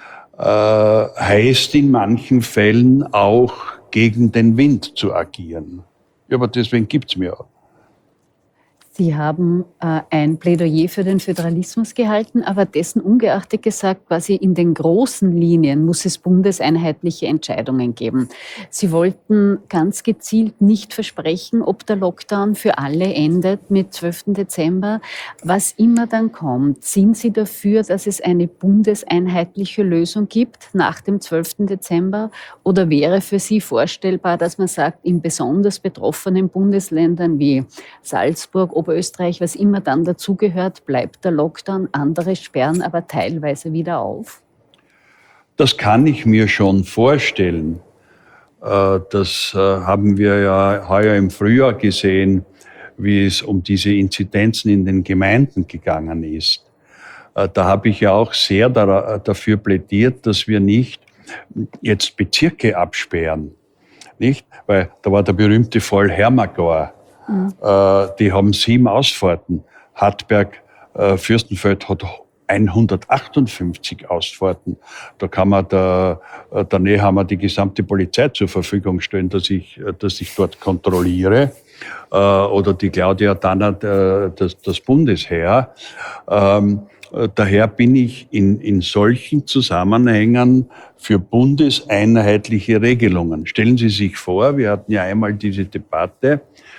heißt in manchen Fällen auch gegen den Wind zu agieren. Ja, aber deswegen gibt's mir auch. Sie haben ein Plädoyer für den Föderalismus gehalten, aber dessen ungeachtet gesagt, quasi in den großen Linien muss es bundeseinheitliche Entscheidungen geben. Sie wollten ganz gezielt nicht versprechen, ob der Lockdown für alle endet mit 12. Dezember. Was immer dann kommt, sind Sie dafür, dass es eine bundeseinheitliche Lösung gibt nach dem 12. Dezember? Oder wäre für Sie vorstellbar, dass man sagt, in besonders betroffenen Bundesländern wie Salzburg, Oberösterreich, was immer dann dazugehört, bleibt der Lockdown, andere sperren aber teilweise wieder auf? Das kann ich mir schon vorstellen. Das haben wir ja heuer im Frühjahr gesehen, wie es um diese Inzidenzen in den Gemeinden gegangen ist. Da habe ich ja auch sehr dafür plädiert, dass wir nicht jetzt Bezirke absperren, nicht? Weil da war der berühmte Fall Hermagor. Die haben 7 Ausfahrten. Hartberg, Fürstenfeld hat 158 Ausfahrten. Da kann man daneben haben wir die gesamte Polizei zur Verfügung stellen, dass ich dort kontrolliere. Oder die Claudia Danner, das Bundesheer. Daher bin ich in solchen Zusammenhängen für bundeseinheitliche Regelungen. Stellen Sie sich vor, wir hatten ja einmal diese Debatte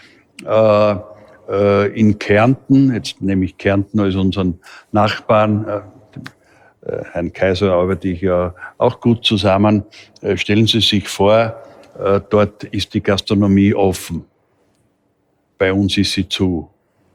in Kärnten, jetzt nehme ich Kärnten als unseren Nachbarn, Herrn Kaiser arbeite ich ja auch gut zusammen. Stellen Sie sich vor, dort ist die Gastronomie offen. Bei uns ist sie zu.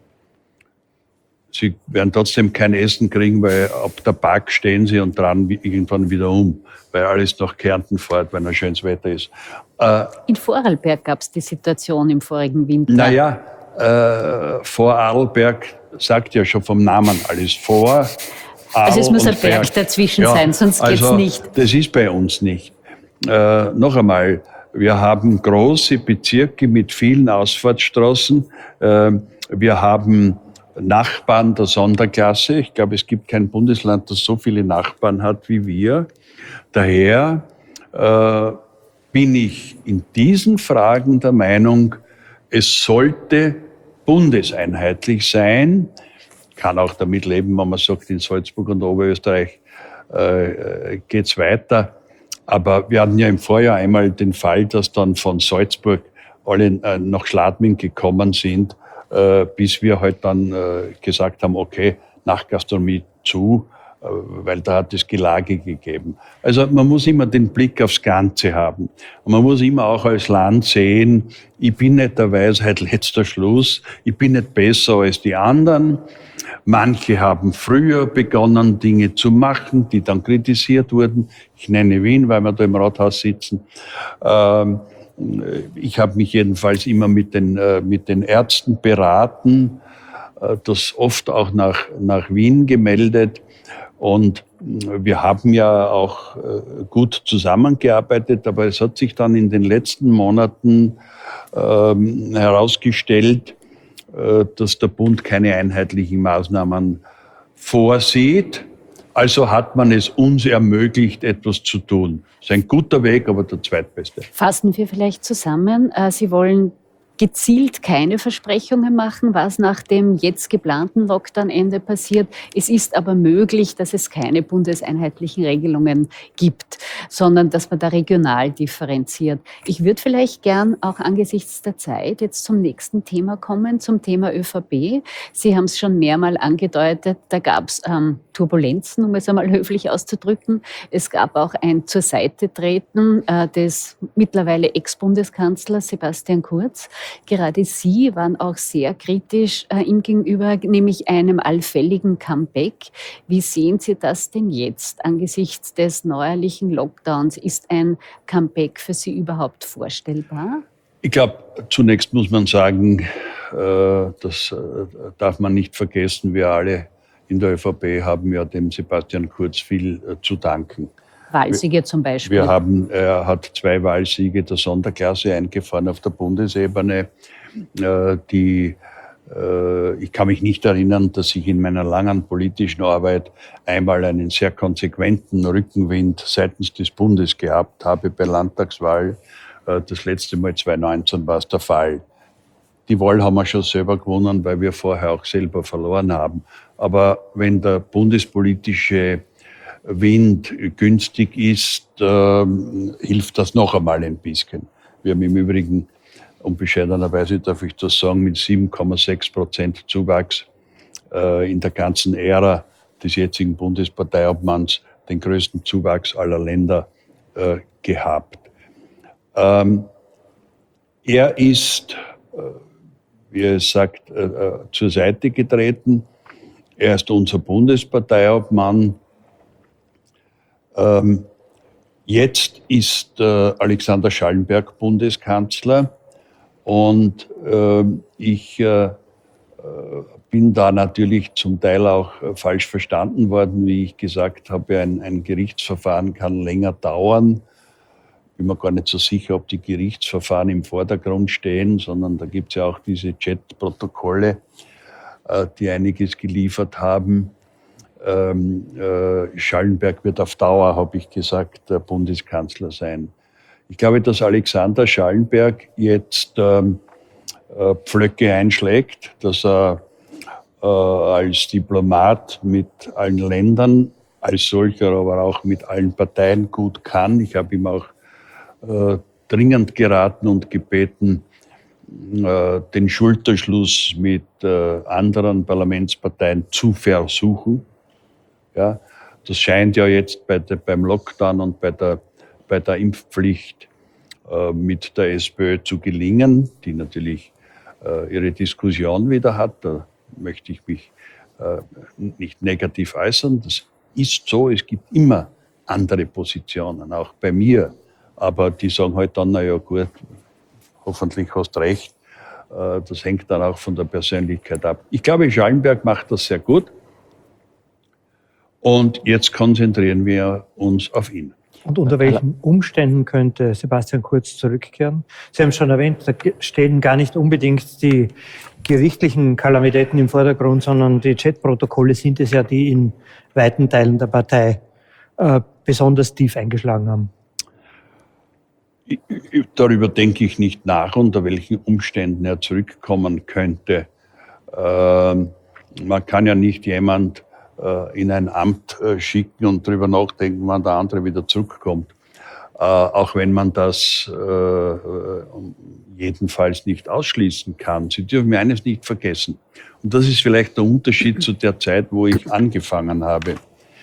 Sie werden trotzdem kein Essen kriegen, weil ab der Park stehen sie und dran irgendwann wieder um, weil alles nach Kärnten fährt, wenn ein schönes Wetter ist. In Vorarlberg gab es die Situation im vorigen Winter. Naja, Vorarlberg sagt ja schon vom Namen alles vor. Also es muss ein Berg dazwischen sein, sonst geht's nicht. Das ist bei uns nicht. Noch einmal, wir haben große Bezirke mit vielen Ausfahrtsstraßen. Wir haben Nachbarn der Sonderklasse. Ich glaube, es gibt kein Bundesland, das so viele Nachbarn hat wie wir. Daher bin ich in diesen Fragen der Meinung, es sollte bundeseinheitlich sein. Ich kann auch damit leben, wenn man sagt, in Salzburg und Oberösterreich geht's weiter. Aber wir hatten ja im Vorjahr einmal den Fall, dass dann von Salzburg alle nach Schladming gekommen sind, bis wir halt dann gesagt haben, okay, Nachtgastronomie zu, weil da hat es Gelage gegeben. Also man muss immer den Blick aufs Ganze haben. Und man muss immer auch als Land sehen, ich bin nicht der Weisheit letzter Schluss, ich bin nicht besser als die anderen. Manche haben früher begonnen, Dinge zu machen, die dann kritisiert wurden. Ich nenne Wien, weil wir da im Rathaus sitzen. Ich habe mich jedenfalls immer mit den Ärzten beraten, das oft auch nach Wien gemeldet. Und wir haben ja auch gut zusammengearbeitet, aber es hat sich dann in den letzten Monaten herausgestellt, dass der Bund keine einheitlichen Maßnahmen vorsieht. Also hat man es uns ermöglicht, etwas zu tun. Das ist ein guter Weg, aber der zweitbeste. Fassen wir vielleicht zusammen. Sie wollen gezielt keine Versprechungen machen, was nach dem jetzt geplanten Lockdown-Ende passiert. Es ist aber möglich, dass es keine bundeseinheitlichen Regelungen gibt, sondern dass man da regional differenziert. Ich würde vielleicht gern auch angesichts der Zeit jetzt zum nächsten Thema kommen, zum Thema ÖVP. Sie haben es schon mehrmals angedeutet, da gab es Turbulenzen, um es einmal höflich auszudrücken. Es gab auch ein zur Seite treten des mittlerweile Ex-Bundeskanzlers Sebastian Kurz. Gerade Sie waren auch sehr kritisch ihm gegenüber, nämlich einem allfälligen Comeback. Wie sehen Sie das denn jetzt angesichts des neuerlichen Lockdowns? Ist ein Comeback für Sie überhaupt vorstellbar? Ich glaube, zunächst muss man sagen, das darf man nicht vergessen, wir alle in der ÖVP haben ja dem Sebastian Kurz viel zu danken. Wahlsiege zum Beispiel. Er hat 2 Wahlsiege der Sonderklasse eingefahren auf der Bundesebene. Ich kann mich nicht erinnern, dass ich in meiner langen politischen Arbeit einmal einen sehr konsequenten Rückenwind seitens des Bundes gehabt habe bei Landtagswahl. Das letzte Mal 2019 war es der Fall. Die Wahl haben wir schon selber gewonnen, weil wir vorher auch selber verloren haben. Aber wenn der bundespolitische Wind günstig ist, hilft das noch einmal ein bisschen. Wir haben im Übrigen, unbescheidenerweise darf ich das sagen, mit 7,6% Zuwachs in der ganzen Ära des jetzigen Bundesparteiobmanns den größten Zuwachs aller Länder gehabt. Er ist, wie er sagt, zur Seite getreten. Er ist unser Bundesparteiobmann. Jetzt ist Alexander Schallenberg Bundeskanzler und ich bin da natürlich zum Teil auch falsch verstanden worden, wie ich gesagt habe, ein Gerichtsverfahren kann länger dauern. Bin mir gar nicht so sicher, ob die Gerichtsverfahren im Vordergrund stehen, sondern da gibt es ja auch diese Chat-Protokolle, die einiges geliefert haben. Schallenberg wird auf Dauer, habe ich gesagt, der Bundeskanzler sein. Ich glaube, dass Alexander Schallenberg jetzt Pflöcke einschlägt, dass er als Diplomat mit allen Ländern, als solcher aber auch mit allen Parteien gut kann. Ich habe ihm auch dringend geraten und gebeten, den Schulterschluss mit anderen Parlamentsparteien zu versuchen. Ja, das scheint ja jetzt beim Lockdown und bei der Impfpflicht mit der SPÖ zu gelingen, die natürlich ihre Diskussion wieder hat. Da möchte ich mich nicht negativ äußern. Das ist so, es gibt immer andere Positionen, auch bei mir. Aber die sagen halt dann, na ja gut, hoffentlich hast recht. Das hängt dann auch von der Persönlichkeit ab. Ich glaube, Schallenberg macht das sehr gut. Und jetzt konzentrieren wir uns auf ihn. Und unter welchen Umständen könnte Sebastian Kurz zurückkehren? Sie haben schon erwähnt, da stehen gar nicht unbedingt die gerichtlichen Kalamitäten im Vordergrund, sondern die Chat-Protokolle sind es ja, die in weiten Teilen der Partei besonders tief eingeschlagen haben. Darüber denke ich nicht nach, unter welchen Umständen er zurückkommen könnte. Man kann ja nicht jemand in ein Amt schicken und darüber nachdenken, wann der andere wieder zurückkommt. Auch wenn man das jedenfalls nicht ausschließen kann. Sie dürfen mir eines nicht vergessen. Und das ist vielleicht der Unterschied zu der Zeit, wo ich angefangen habe.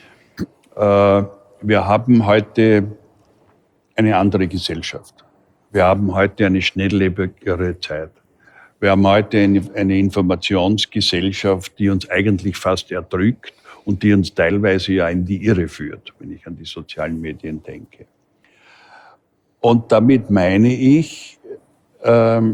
Wir haben heute eine andere Gesellschaft. Wir haben heute eine schnelllebigere Zeit. Wir haben heute eine Informationsgesellschaft, die uns eigentlich fast erdrückt und die uns teilweise ja in die Irre führt, wenn ich an die sozialen Medien denke. Und damit meine ich, wir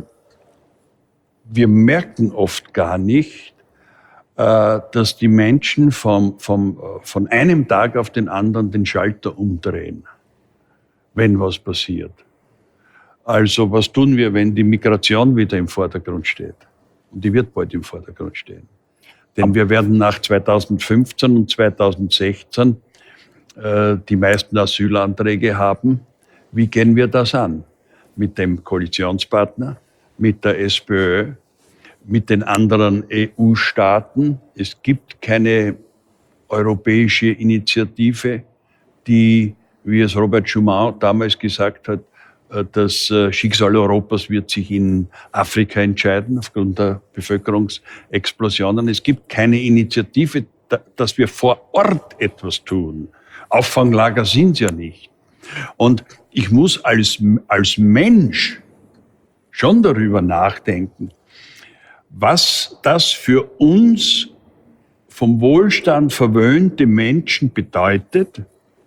merken oft gar nicht, dass die Menschen von einem Tag auf den anderen den Schalter umdrehen, wenn was passiert. Also was tun wir, wenn die Migration wieder im Vordergrund steht? Und die wird bald im Vordergrund stehen. Denn wir werden nach 2015 und 2016 die meisten Asylanträge haben. Wie gehen wir das an? Mit dem Koalitionspartner, mit der SPÖ, mit den anderen EU-Staaten. Es gibt keine europäische Initiative, die, wie es Robert Schuman damals gesagt hat, das Schicksal Europas wird sich in Afrika entscheiden, aufgrund der Bevölkerungsexplosionen. Es gibt keine Initiative, dass wir vor Ort etwas tun. Auffanglager sind es ja nicht. Und ich muss als Mensch schon darüber nachdenken, was das für uns vom Wohlstand verwöhnte Menschen bedeutet,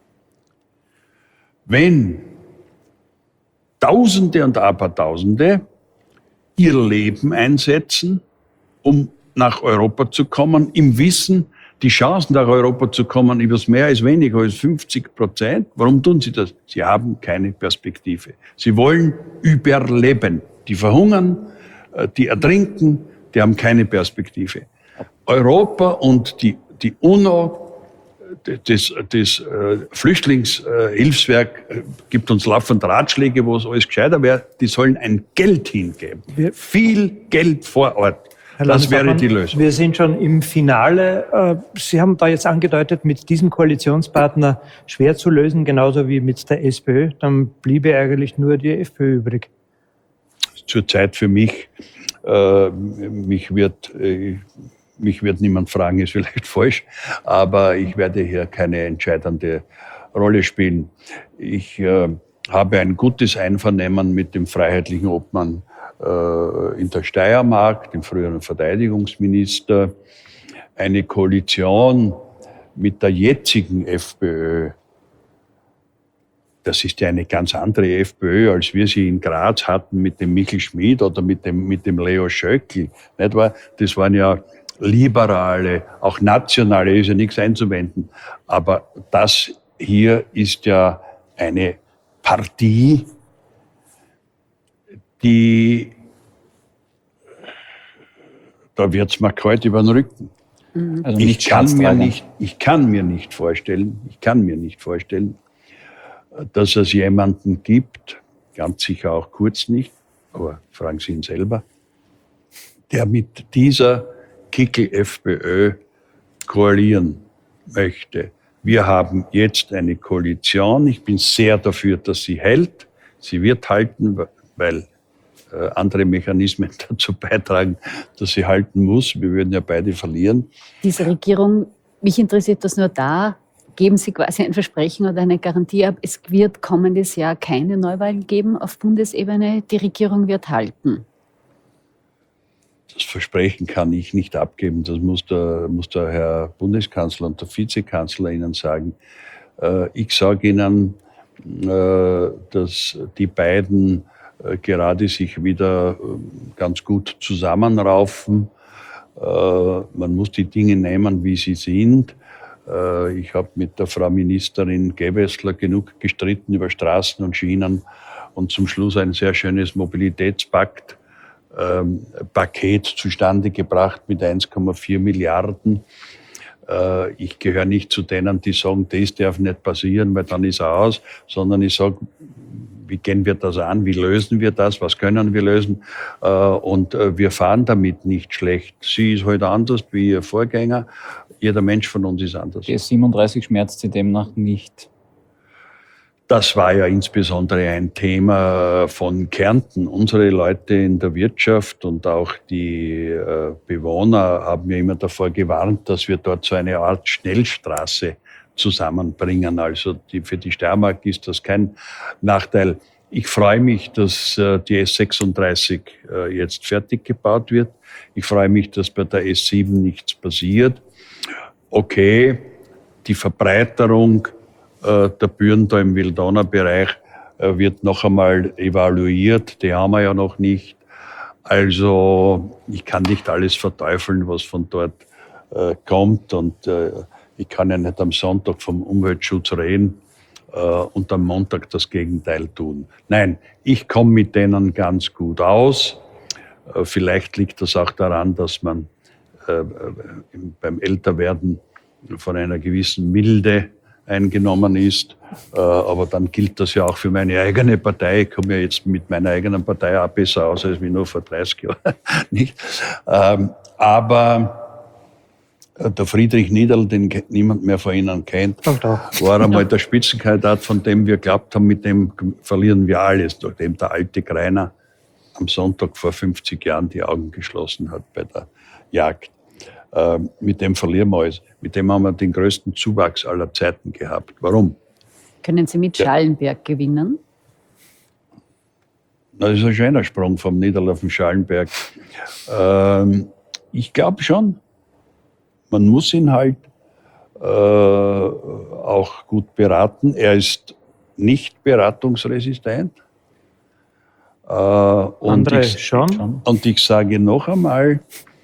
wenn Tausende und Abertausende ihr Leben einsetzen, um nach Europa zu kommen, im Wissen, die Chancen nach Europa zu kommen übers Meer ist weniger als 50%. Warum tun sie das? Sie haben keine Perspektive. Sie wollen überleben. Die verhungern, die ertrinken, die haben keine Perspektive. Europa und die UNO, das Flüchtlingshilfswerk gibt uns laufend Ratschläge, wo es alles gescheiter wäre. Die sollen ein Geld hingeben. Viel Geld vor Ort. Das wäre die Lösung. Wir sind schon im Finale. Sie haben da jetzt angedeutet, mit diesem Koalitionspartner schwer zu lösen, genauso wie mit der SPÖ. Dann bliebe eigentlich nur die FPÖ übrig. Zurzeit für mich, mich wird niemand fragen, ist vielleicht falsch, aber ich werde hier keine entscheidende Rolle spielen. Ich habe ein gutes Einvernehmen mit dem freiheitlichen Obmann in der Steiermark, dem früheren Verteidigungsminister. Eine Koalition mit der jetzigen FPÖ, das ist ja eine ganz andere FPÖ, als wir sie in Graz hatten mit dem Michel Schmid oder mit dem Leo Schöckl. Nicht wahr? Das waren ja liberale, auch nationale, ist ja nichts einzuwenden. Aber das hier ist ja eine Partie, die, da wird's mir kalt über den Rücken. Also Ich kann mir nicht vorstellen, dass es jemanden gibt, ganz sicher auch Kurz nicht, aber fragen Sie ihn selber, der mit dieser Kickl-FPÖ koalieren möchte. Wir haben jetzt eine Koalition. Ich bin sehr dafür, dass sie hält. Sie wird halten, weil andere Mechanismen dazu beitragen, dass sie halten muss. Wir würden ja beide verlieren. Diese Regierung, mich interessiert das nur da, geben Sie quasi ein Versprechen oder eine Garantie ab, es wird kommendes Jahr keine Neuwahlen geben auf Bundesebene, die Regierung wird halten. Das Versprechen kann ich nicht abgeben, das muss der Herr Bundeskanzler und der Vizekanzler Ihnen sagen. Ich sage Ihnen, dass die beiden gerade sich wieder ganz gut zusammenraufen. Man muss die Dinge nehmen, wie sie sind. Ich habe mit der Frau Ministerin Gewessler genug gestritten über Straßen und Schienen und zum Schluss ein sehr schönes Mobilitätspaket zustande gebracht mit 1,4 Milliarden. Ich gehöre nicht zu denen, die sagen, das darf nicht passieren, weil dann ist er aus, sondern ich sage, wie gehen wir das an, wie lösen wir das, was können wir lösen, und wir fahren damit nicht schlecht. Sie ist halt anders wie ihr Vorgänger, jeder Mensch von uns ist anders. Die S37 schmerzt Sie demnach nicht? Das war ja insbesondere ein Thema von Kärnten. Unsere Leute in der Wirtschaft und auch die Bewohner haben ja immer davor gewarnt, dass wir dort so eine Art Schnellstraße zusammenbringen. Also für die Steiermark ist das kein Nachteil. Ich freue mich, dass die S36 jetzt fertig gebaut wird. Ich freue mich, dass bei der S7 nichts passiert. Okay, die Verbreiterung der Büren da im Wildoner-Bereich wird noch einmal evaluiert. Die haben wir ja noch nicht. Also ich kann nicht alles verteufeln, was von dort kommt. Und ich kann ja nicht am Sonntag vom Umweltschutz reden und am Montag das Gegenteil tun. Nein, ich komme mit denen ganz gut aus. Vielleicht liegt das auch daran, dass man beim Älterwerden von einer gewissen Milde eingenommen ist. Aber dann gilt das ja auch für meine eigene Partei. Ich komme ja jetzt mit meiner eigenen Partei auch besser aus als wie nur vor 30 Jahren. Nicht? Aber der Friedrich Niederl, den niemand mehr von Ihnen kennt, war einmal der Spitzenkandidat, von dem wir glaubt haben, mit dem verlieren wir alles, nachdem der alte Greiner am Sonntag vor 50 Jahren die Augen geschlossen hat bei der Jagd. Mit dem verlieren wir alles. Mit dem haben wir den größten Zuwachs aller Zeiten gehabt. Warum? Können Sie mit Schallenberg gewinnen? Das ist ein schöner Sprung vom Niederl auf den Schallenberg. Ich glaube schon. Man muss ihn halt auch gut beraten. Er ist nicht beratungsresistent. Andere schon. Und ich sage noch einmal,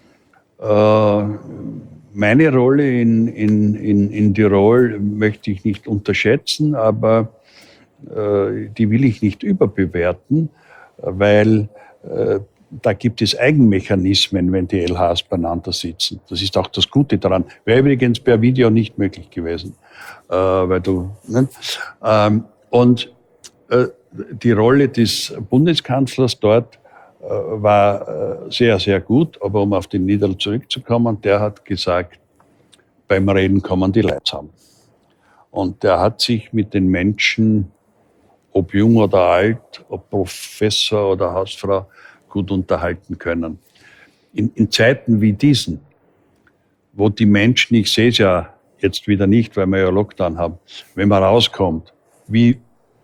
meine Rolle in Tirol möchte ich nicht unterschätzen, aber die will ich nicht überbewerten, weil da gibt es Eigenmechanismen, wenn die LHs beieinander sitzen. Das ist auch das Gute daran. Wäre übrigens per Video nicht möglich gewesen, weil du. Ne? Und die Rolle des Bundeskanzlers dort war sehr, sehr gut. Aber um auf den Niederl zurückzukommen, der hat gesagt, beim Reden kommen die Leute zusammen. Und der hat sich mit den Menschen, ob jung oder alt, ob Professor oder Hausfrau, gut unterhalten können. In Zeiten wie diesen, wo die Menschen, ich sehe es ja jetzt wieder nicht, weil wir ja Lockdown haben, wenn man rauskommt, wie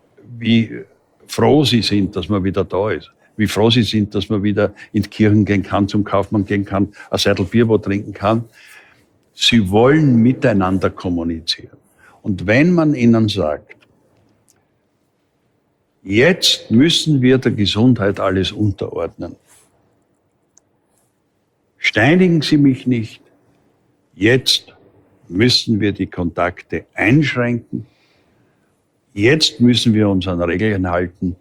froh sie sind, dass man wieder da ist. Wie froh sie sind, dass man wieder in die Kirchen gehen kann, zum Kaufmann gehen kann, ein Seidel Bier trinken kann. Sie wollen miteinander kommunizieren. Und wenn man ihnen sagt, Jetzt müssen wir der Gesundheit alles unterordnen. Steinigen Sie mich nicht. Jetzt müssen wir die Kontakte einschränken. Jetzt müssen wir uns an Regeln halten.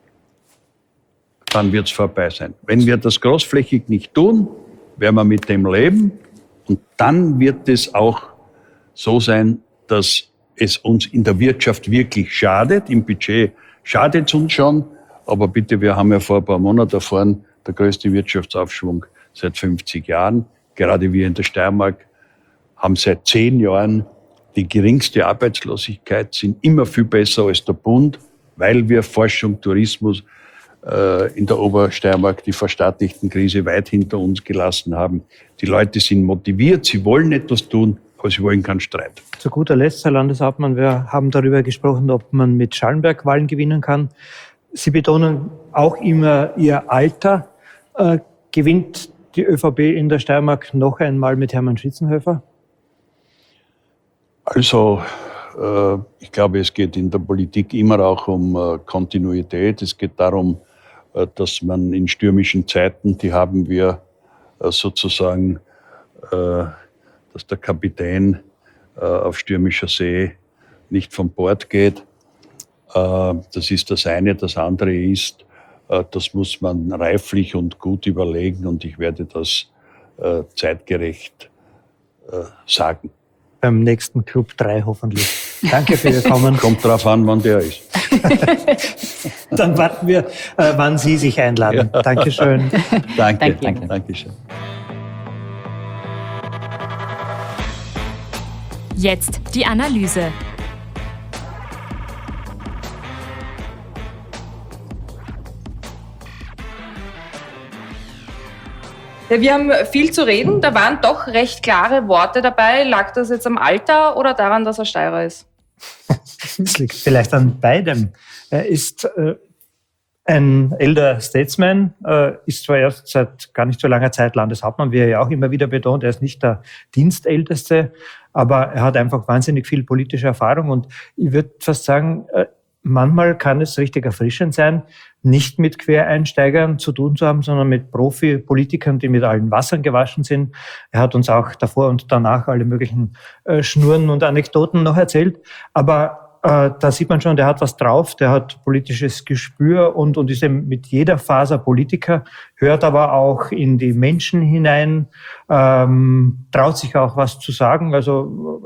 Dann wird es vorbei sein. Wenn wir das großflächig nicht tun, werden wir mit dem leben. Und dann wird es auch so sein, dass es uns in der Wirtschaft wirklich schadet. Im Budget schadet es uns schon. Aber bitte, wir haben ja vor ein paar Monaten erfahren, der größte Wirtschaftsaufschwung seit 50 Jahren. Gerade wir in der Steiermark haben seit 10 Jahren die geringste Arbeitslosigkeit, sind immer viel besser als der Bund, weil wir Forschung, Tourismus in der Obersteiermark die verstaatlichten Krise weit hinter uns gelassen haben. Die Leute sind motiviert, sie wollen etwas tun, aber sie wollen keinen Streit. Zu guter Letzt, Herr Landeshauptmann, wir haben darüber gesprochen, ob man mit Schallenberg Wahlen gewinnen kann. Sie betonen auch immer Ihr Alter. Gewinnt die ÖVP in der Steiermark noch einmal mit Hermann Schützenhöfer? Also, ich glaube, es geht in der Politik immer auch um Kontinuität. Es geht darum, dass man in stürmischen Zeiten, die haben wir sozusagen, dass der Kapitän auf stürmischer See nicht von Bord geht. Das ist das eine. Das andere ist, das muss man reiflich und gut überlegen und ich werde das zeitgerecht sagen. Beim nächsten Club 3 hoffentlich. Danke für Ihr Kommen. Kommt drauf an, wann der ist. Dann warten wir, wann Sie sich einladen. Ja. Dankeschön. Dankeschön. Jetzt die Analyse. Ja, wir haben viel zu reden. Da waren doch recht klare Worte dabei. Lag das jetzt am Alter oder daran, dass er Steirer ist? Es liegt vielleicht an beidem. Er ist ein Elder Statesman, ist zwar erst seit gar nicht so langer Zeit Landeshauptmann, wie er ja auch immer wieder betont. Er ist nicht der Dienstälteste, aber er hat einfach wahnsinnig viel politische Erfahrung. Und ich würde fast sagen, manchmal kann es richtig erfrischend sein, nicht mit Quereinsteigern zu tun zu haben, sondern mit Profi-Politikern, die mit allen Wassern gewaschen sind. Er hat uns auch davor und danach alle möglichen Schnurren und Anekdoten noch erzählt. Aber da sieht man schon, der hat was drauf, der hat politisches Gespür und ist eben mit jeder Faser Politiker, hört aber auch in die Menschen hinein, traut sich auch was zu sagen. Also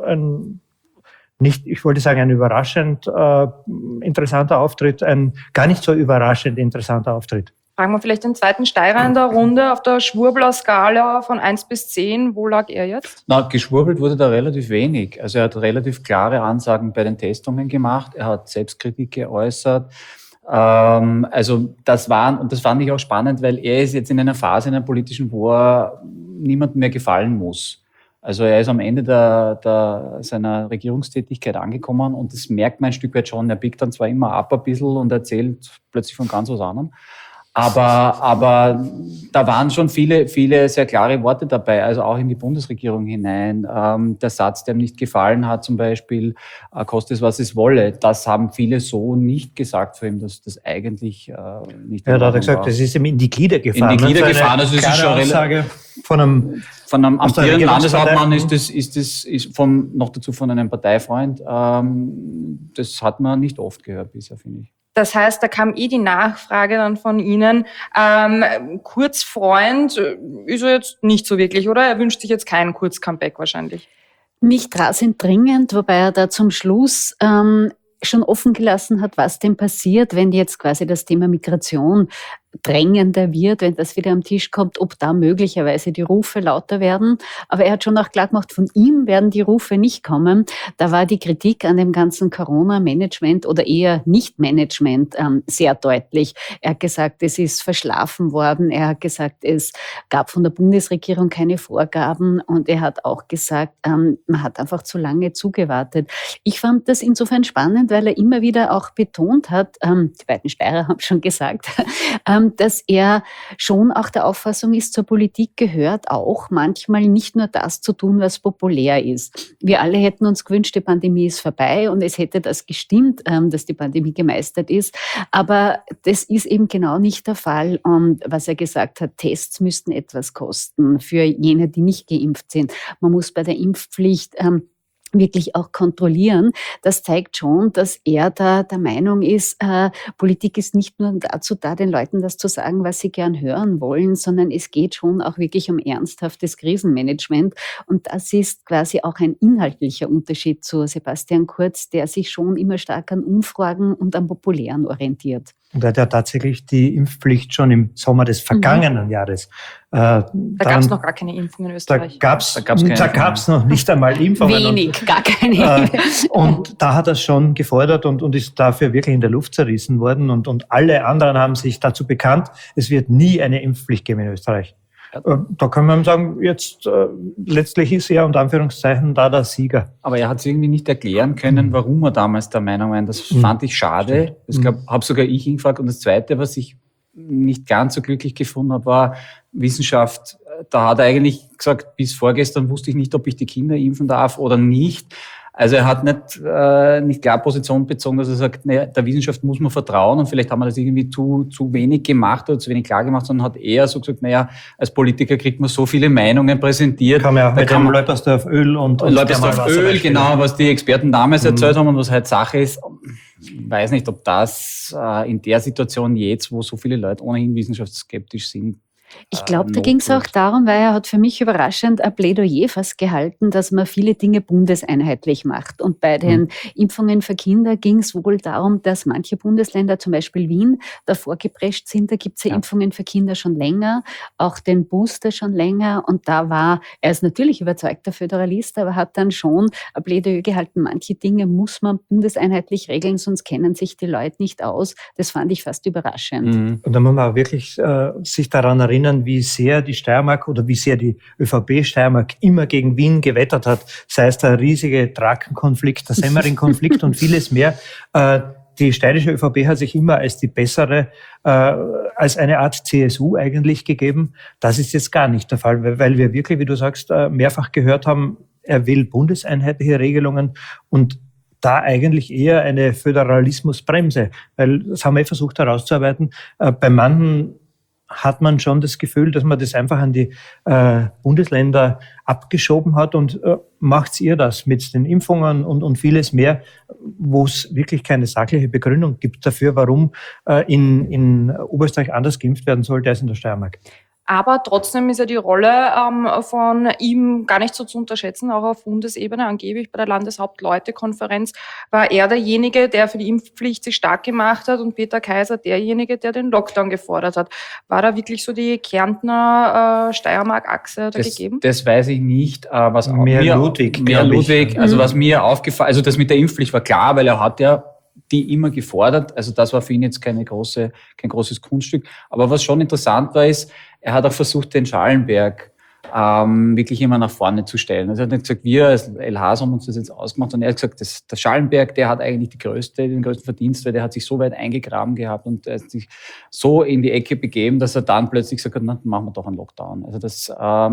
ich wollte sagen, ein überraschend interessanter Auftritt, ein gar nicht so überraschend interessanter Auftritt. Fragen wir vielleicht den zweiten Steirer in der Runde auf der Schwurbler-Skala von 1 bis 10. Wo lag er jetzt? Geschwurbelt wurde da relativ wenig. Also er hat relativ klare Ansagen bei den Testungen gemacht. Er hat Selbstkritik geäußert. Also das fand ich auch spannend, weil er ist jetzt in einer Phase in der politischen, wo er niemandem mehr gefallen muss. Also er ist am Ende seiner Regierungstätigkeit angekommen und das merkt man ein Stück weit schon. Er biegt dann zwar immer ab ein bisschen und erzählt plötzlich von ganz was anderem. Aber da waren schon viele sehr klare Worte dabei, also auch in die Bundesregierung hinein. Der Satz, der ihm nicht gefallen hat, zum Beispiel, koste es, was es wolle, das haben viele so nicht gesagt vor ihm, dass das eigentlich nicht. Ja, da hat er gesagt, das ist ihm in die Glieder gefahren. In die Glieder gefahren, also es ist schon Aussage von einem amtierenden Landeshauptmann ist noch dazu von einem Parteifreund. Das hat man nicht oft gehört bisher, finde ich. Das heißt, da kam die Nachfrage dann von Ihnen. Kurzfreund ist er jetzt nicht so wirklich, oder? Er wünscht sich jetzt kein Kurz-Comeback wahrscheinlich. Nicht rasend dringend, wobei er da zum Schluss schon offen gelassen hat, was denn passiert, wenn jetzt quasi das Thema Migration drängender wird, wenn das wieder am Tisch kommt, ob da möglicherweise die Rufe lauter werden. Aber er hat schon auch klar gemacht, von ihm werden die Rufe nicht kommen. Da war die Kritik an dem ganzen Corona-Management oder eher Nicht-Management sehr deutlich. Er hat gesagt, es ist verschlafen worden. Er hat gesagt, es gab von der Bundesregierung keine Vorgaben. Und er hat auch gesagt, man hat einfach zu lange zugewartet. Ich fand das insofern spannend, weil er immer wieder auch betont hat, die beiden Steirer haben schon gesagt, dass er schon auch der Auffassung ist, zur Politik gehört auch manchmal nicht nur das zu tun, was populär ist. Wir alle hätten uns gewünscht, die Pandemie ist vorbei und es hätte das gestimmt, dass die Pandemie gemeistert ist. Aber das ist eben genau nicht der Fall. Und was er gesagt hat, Tests müssten etwas kosten für jene, die nicht geimpft sind. Man muss bei der Impfpflicht wirklich auch kontrollieren. Das zeigt schon, dass er da der Meinung ist, Politik ist nicht nur dazu da, den Leuten das zu sagen, was sie gern hören wollen, sondern es geht schon auch wirklich um ernsthaftes Krisenmanagement. Und das ist quasi auch ein inhaltlicher Unterschied zu Sebastian Kurz, der sich schon immer stark an Umfragen und am Populären orientiert. Und er hat ja tatsächlich die Impfpflicht schon im Sommer des vergangenen Jahres. Da gab es noch gar keine Impfung in Österreich. Da gab's noch nicht einmal Impfungen. Wenig, gar keine. Und da hat er schon gefordert und ist dafür wirklich in der Luft zerrissen worden. Und alle anderen haben sich dazu bekannt, es wird nie eine Impfpflicht geben in Österreich. Da kann man sagen, jetzt letztlich ist er unter Anführungszeichen da der Sieger. Aber er hat es irgendwie nicht erklären können, warum er damals der Meinung war. Das fand ich schade. Das habe sogar ich ihn gefragt. Und das Zweite, was ich nicht ganz so glücklich gefunden habe, war Wissenschaft. Da hat er eigentlich gesagt, bis vorgestern wusste ich nicht, ob ich die Kinder impfen darf oder nicht. Also er hat nicht klar Position bezogen, dass er sagt, naja, der Wissenschaft muss man vertrauen und vielleicht haben wir das irgendwie zu wenig gemacht oder zu wenig klar gemacht, sondern hat eher so gesagt, naja, als Politiker kriegt man so viele Meinungen präsentiert. Kann man ja mit dem Leupersdorf-Öl und Leupersdorf-Öl, genau, was die Experten damals erzählt haben und was halt Sache ist. Ich weiß nicht, ob das in der Situation jetzt, wo so viele Leute ohnehin wissenschaftsskeptisch sind, ich glaube, da ging es auch darum, weil er hat für mich überraschend ein Plädoyer fast gehalten, dass man viele Dinge bundeseinheitlich macht. Und bei den Impfungen für Kinder ging es wohl darum, dass manche Bundesländer, zum Beispiel Wien, davor geprescht sind. Da gibt es ja Impfungen für Kinder schon länger, auch den Booster schon länger. Und er ist natürlich überzeugter Föderalist, aber hat dann schon ein Plädoyer gehalten, manche Dinge muss man bundeseinheitlich regeln, sonst kennen sich die Leute nicht aus. Das fand ich fast überraschend. Und da muss man auch wirklich sich daran erinnern, wie sehr die Steiermark oder wie sehr die ÖVP Steiermark immer gegen Wien gewettert hat, sei es der riesige Drakenkonflikt, der Semmering-Konflikt und vieles mehr. Die steirische ÖVP hat sich immer als die bessere, als eine Art CSU eigentlich gegeben. Das ist jetzt gar nicht der Fall, weil wir wirklich, wie du sagst, mehrfach gehört haben, er will bundeseinheitliche Regelungen und da eigentlich eher eine Föderalismusbremse, weil das haben wir versucht herauszuarbeiten. Bei manchen hat man schon das Gefühl, dass man das einfach an die Bundesländer abgeschoben hat und macht's ihr das mit den Impfungen und vieles mehr, wo es wirklich keine sachliche Begründung gibt dafür, warum in Oberösterreich anders geimpft werden sollte als in der Steiermark. Aber trotzdem ist ja die Rolle von ihm gar nicht so zu unterschätzen, auch auf Bundesebene. Angeblich bei der Landeshauptleutekonferenz war er derjenige, der für die Impfpflicht sich stark gemacht hat und Peter Kaiser derjenige, der den Lockdown gefordert hat. War da wirklich so die Kärntner-Steiermark-Achse da gegeben? Das weiß ich nicht. Was mehr Ludwig. Also was mir aufgefallen, also das mit der Impfpflicht war klar, weil er hat ja die immer gefordert. Also das war für ihn jetzt kein großes Kunststück. Aber was schon interessant war, ist, er hat auch versucht, den Schallenberg wirklich immer nach vorne zu stellen. Also er hat nicht gesagt, wir als LHs haben uns das jetzt ausgemacht, sondern er hat gesagt, der Schallenberg, der hat eigentlich den größten Verdienst, weil der hat sich so weit eingegraben gehabt und er hat sich so in die Ecke begeben, dass er dann plötzlich gesagt hat, na, machen wir doch einen Lockdown. Also das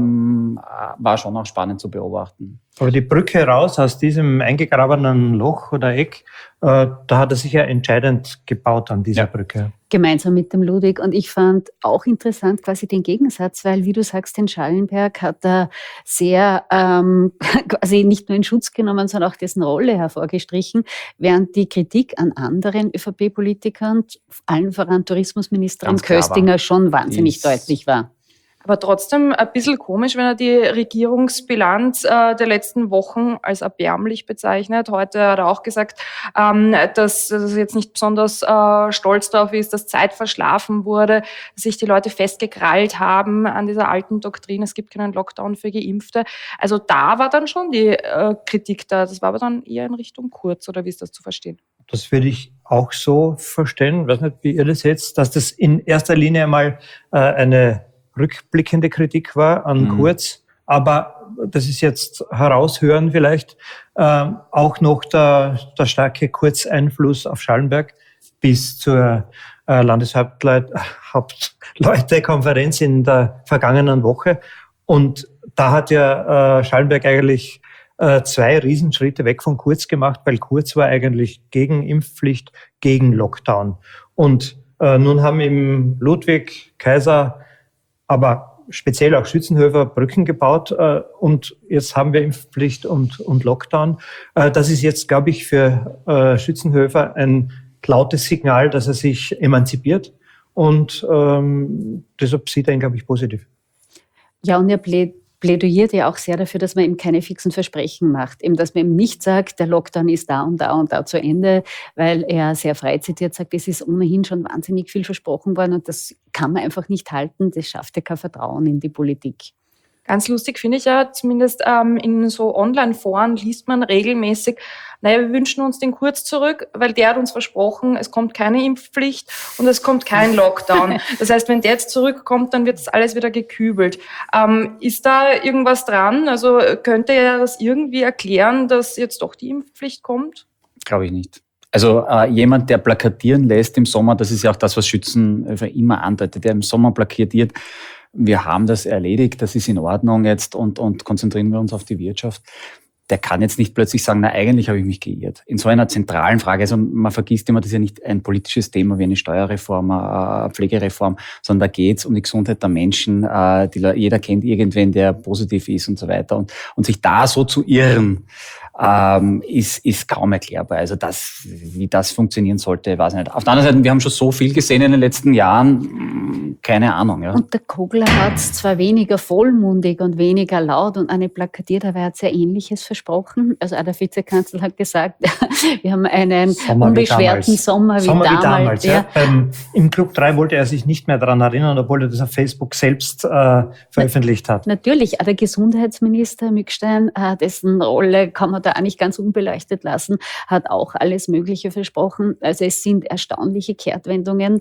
war schon auch spannend zu beobachten. Aber die Brücke raus aus diesem eingegrabenen Loch oder Eck, da hat er sich ja entscheidend gebaut an dieser Brücke. Gemeinsam mit dem Ludwig. Und ich fand auch interessant quasi den Gegensatz, weil, wie du sagst, den Schallenberg hat er sehr quasi nicht nur in Schutz genommen, sondern auch dessen Rolle hervorgestrichen, während die Kritik an anderen ÖVP-Politikern, allen voran Tourismusministerin Köstinger, schon wahnsinnig deutlich war. Aber trotzdem ein bisschen komisch, wenn er die Regierungsbilanz der letzten Wochen als erbärmlich bezeichnet. Heute hat er auch gesagt, dass er jetzt nicht besonders stolz darauf ist, dass Zeit verschlafen wurde, dass sich die Leute festgekrallt haben an dieser alten Doktrin, es gibt keinen Lockdown für Geimpfte. Also da war dann schon die Kritik da. Das war aber dann eher in Richtung Kurz, oder wie ist das zu verstehen? Das würde ich auch so verstehen. Ich weiß nicht, wie ihr das jetzt, dass das in erster Linie einmal eine rückblickende Kritik war an Kurz, aber das ist jetzt heraushören vielleicht, auch noch der starke Kurzeinfluss auf Schallenberg bis zur Landeshauptleute-Konferenz in der vergangenen Woche. Und da hat ja Schallenberg eigentlich 2 Riesenschritte weg von Kurz gemacht, weil Kurz war eigentlich gegen Impfpflicht, gegen Lockdown. Und nun haben im Ludwig, Kaiser, aber speziell auch Schützenhöfer Brücken gebaut und jetzt haben wir Impfpflicht und Lockdown. Das ist jetzt, glaube ich, für Schützenhöfer ein lautes Signal, dass er sich emanzipiert und deshalb sieht er ihn, glaube ich, positiv. Ja, und er plädiert ja auch sehr dafür, dass man eben keine fixen Versprechen macht. Eben, dass man eben nicht sagt, der Lockdown ist da und da und da zu Ende, weil er sehr frei zitiert sagt, es ist ohnehin schon wahnsinnig viel versprochen worden und das kann man einfach nicht halten. Das schafft ja kein Vertrauen in die Politik. Ganz lustig finde ich ja, zumindest in so Online-Foren liest man regelmäßig, naja, wir wünschen uns den Kurz zurück, weil der hat uns versprochen, es kommt keine Impfpflicht und es kommt kein Lockdown. Das heißt, wenn der jetzt zurückkommt, dann wird das alles wieder gekübelt. Ist da irgendwas dran? Also könnte er das irgendwie erklären, dass jetzt doch die Impfpflicht kommt? Glaube ich nicht. Also jemand, der plakatieren lässt im Sommer, das ist ja auch das, was Schützenhöfer immer andeutet, der im Sommer plakatiert, wir haben das erledigt, das ist in Ordnung jetzt und konzentrieren wir uns auf die Wirtschaft. Der kann jetzt nicht plötzlich sagen, na, eigentlich habe ich mich geirrt. In so einer zentralen Frage, also man vergisst immer, das ist ja nicht ein politisches Thema wie eine Steuerreform, eine Pflegereform, sondern da geht es um die Gesundheit der Menschen. Jeder kennt irgendwen, der positiv ist und so weiter. Und sich da so zu irren, ist kaum erklärbar. Also wie das funktionieren sollte, weiß ich nicht. Auf der anderen Seite, wir haben schon so viel gesehen in den letzten Jahren, keine Ahnung. Ja. Und der Kogler hat es zwar weniger vollmundig und weniger laut und eine plakatiert, aber er hat sehr Ähnliches versprochen. Also auch der Vizekanzler hat gesagt, wir haben einen unbeschwerten Sommer wie damals. Ja. Im Club 3 wollte er sich nicht mehr daran erinnern, obwohl er das auf Facebook selbst veröffentlicht hat. Natürlich, auch der Gesundheitsminister Mückstein, dessen Rolle kann man da auch nicht ganz unbeleuchtet lassen, hat auch alles Mögliche versprochen. Also es sind erstaunliche Kehrtwendungen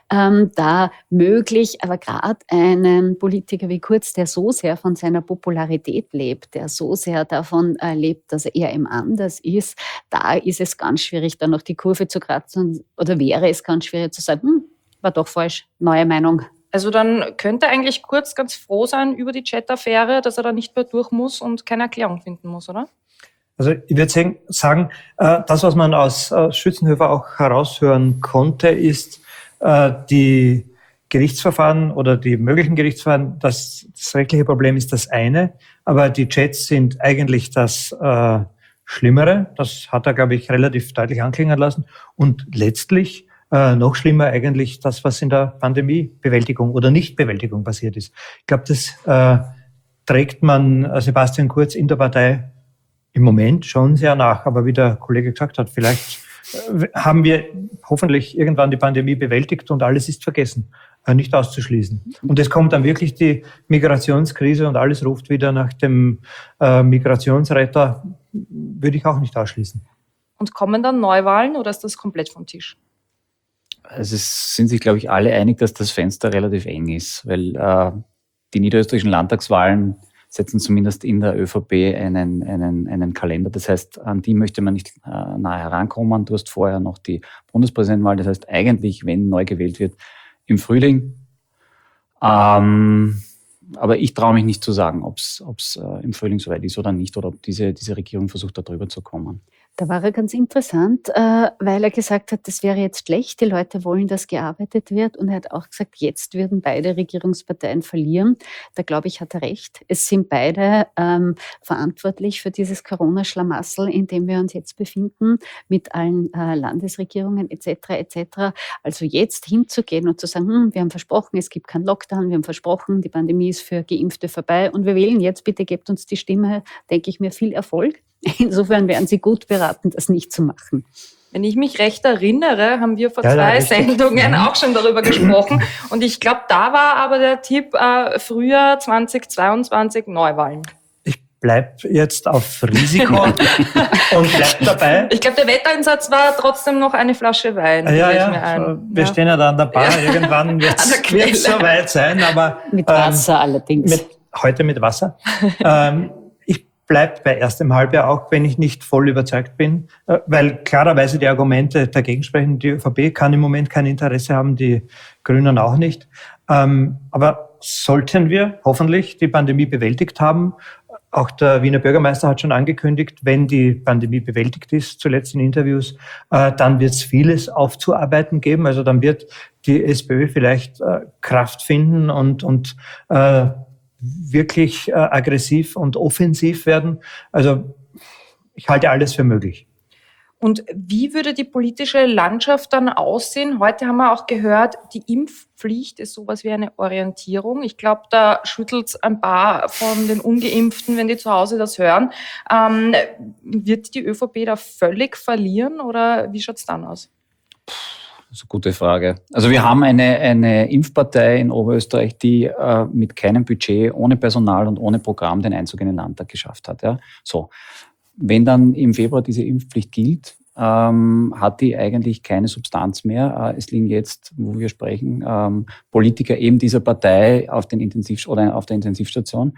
da möglich, aber gerade einen Politiker wie Kurz, der so sehr von seiner Popularität lebt, der so sehr davon lebt, dass er eben anders ist, da ist es ganz schwierig, dann noch die Kurve zu kratzen oder wäre es ganz schwierig zu sagen, war doch falsch, neue Meinung. Also dann könnte eigentlich Kurz ganz froh sein über die Chat-Affäre, dass er da nicht mehr durch muss und keine Erklärung finden muss, oder? Also ich würde sagen, das, was man aus Schützenhöfer auch heraushören konnte, ist die Gerichtsverfahren oder die möglichen Gerichtsverfahren. Das rechtliche Problem ist das eine, aber die Chats sind eigentlich das Schlimmere. Das hat er, glaube ich, relativ deutlich anklingen lassen. Und letztlich noch schlimmer eigentlich das, was in der Pandemiebewältigung oder Nichtbewältigung passiert ist. Ich glaube, das trägt man Sebastian Kurz in der Partei im Moment schon sehr nach. Aber wie der Kollege gesagt hat, vielleicht haben wir hoffentlich irgendwann die Pandemie bewältigt und alles ist vergessen. Nicht auszuschließen. Und es kommt dann wirklich die Migrationskrise und alles ruft wieder nach dem Migrationsretter, würde ich auch nicht ausschließen. Und kommen dann Neuwahlen oder ist das komplett vom Tisch? Also es sind sich, glaube ich, alle einig, dass das Fenster relativ eng ist, weil die niederösterreichischen Landtagswahlen setzen zumindest in der ÖVP einen Kalender. Das heißt, an die möchte man nicht nahe herankommen. Du hast vorher noch die Bundespräsidentenwahl. Das heißt, eigentlich, wenn neu gewählt wird, im Frühling. Aber ich traue mich nicht zu sagen, ob es im Frühling soweit ist oder nicht, oder ob diese Regierung versucht, da drüber zu kommen. Da war er ganz interessant, weil er gesagt hat, das wäre jetzt schlecht, die Leute wollen, dass gearbeitet wird. Und er hat auch gesagt, jetzt würden beide Regierungsparteien verlieren. Da glaube ich, hat er recht. Es sind beide verantwortlich für dieses Corona-Schlamassel, in dem wir uns jetzt befinden, mit allen Landesregierungen etc. etc. Also jetzt hinzugehen und zu sagen, wir haben versprochen, es gibt keinen Lockdown, wir haben versprochen, die Pandemie ist für Geimpfte vorbei und wir wählen jetzt, bitte gebt uns die Stimme, denke ich mir, viel Erfolg. Insofern wären Sie gut beraten, das nicht zu machen. Wenn ich mich recht erinnere, haben wir vor 2 Sendungen auch schon darüber gesprochen. Und ich glaube, da war aber der Tipp Frühjahr 2022 Neuwahlen. Ich bleibe jetzt auf Risiko und bleib dabei. Ich glaube, der Wetteinsatz war trotzdem noch eine Flasche Wein. Wir stehen ja da an der Bar. Irgendwann wird es soweit sein. Aber mit Wasser allerdings. Heute mit Wasser. bleibt bei erstem Halbjahr, auch wenn ich nicht voll überzeugt bin, weil klarerweise die Argumente dagegen sprechen. Die ÖVP kann im Moment kein Interesse haben, die Grünen auch nicht. Aber sollten wir hoffentlich die Pandemie bewältigt haben, auch der Wiener Bürgermeister hat schon angekündigt, wenn die Pandemie bewältigt ist, zuletzt in Interviews, dann wird es vieles aufzuarbeiten geben. Also dann wird die SPÖ vielleicht Kraft finden und wirklich aggressiv und offensiv werden. Also ich halte alles für möglich. Und wie würde die politische Landschaft dann aussehen? Heute haben wir auch gehört, die Impfpflicht ist sowas wie eine Orientierung. Ich glaube, da schüttelt es ein paar von den Ungeimpften, wenn die zu Hause das hören. Wird die ÖVP da völlig verlieren oder wie schaut es dann aus? Das ist eine gute Frage. Also wir haben eine Impfpartei in Oberösterreich, die mit keinem Budget, ohne Personal und ohne Programm den Einzug in den Landtag geschafft hat. Ja? So. Wenn dann im Februar diese Impfpflicht gilt, hat die eigentlich keine Substanz mehr. Es liegen jetzt, wo wir sprechen, Politiker eben dieser Partei auf der Intensivstation.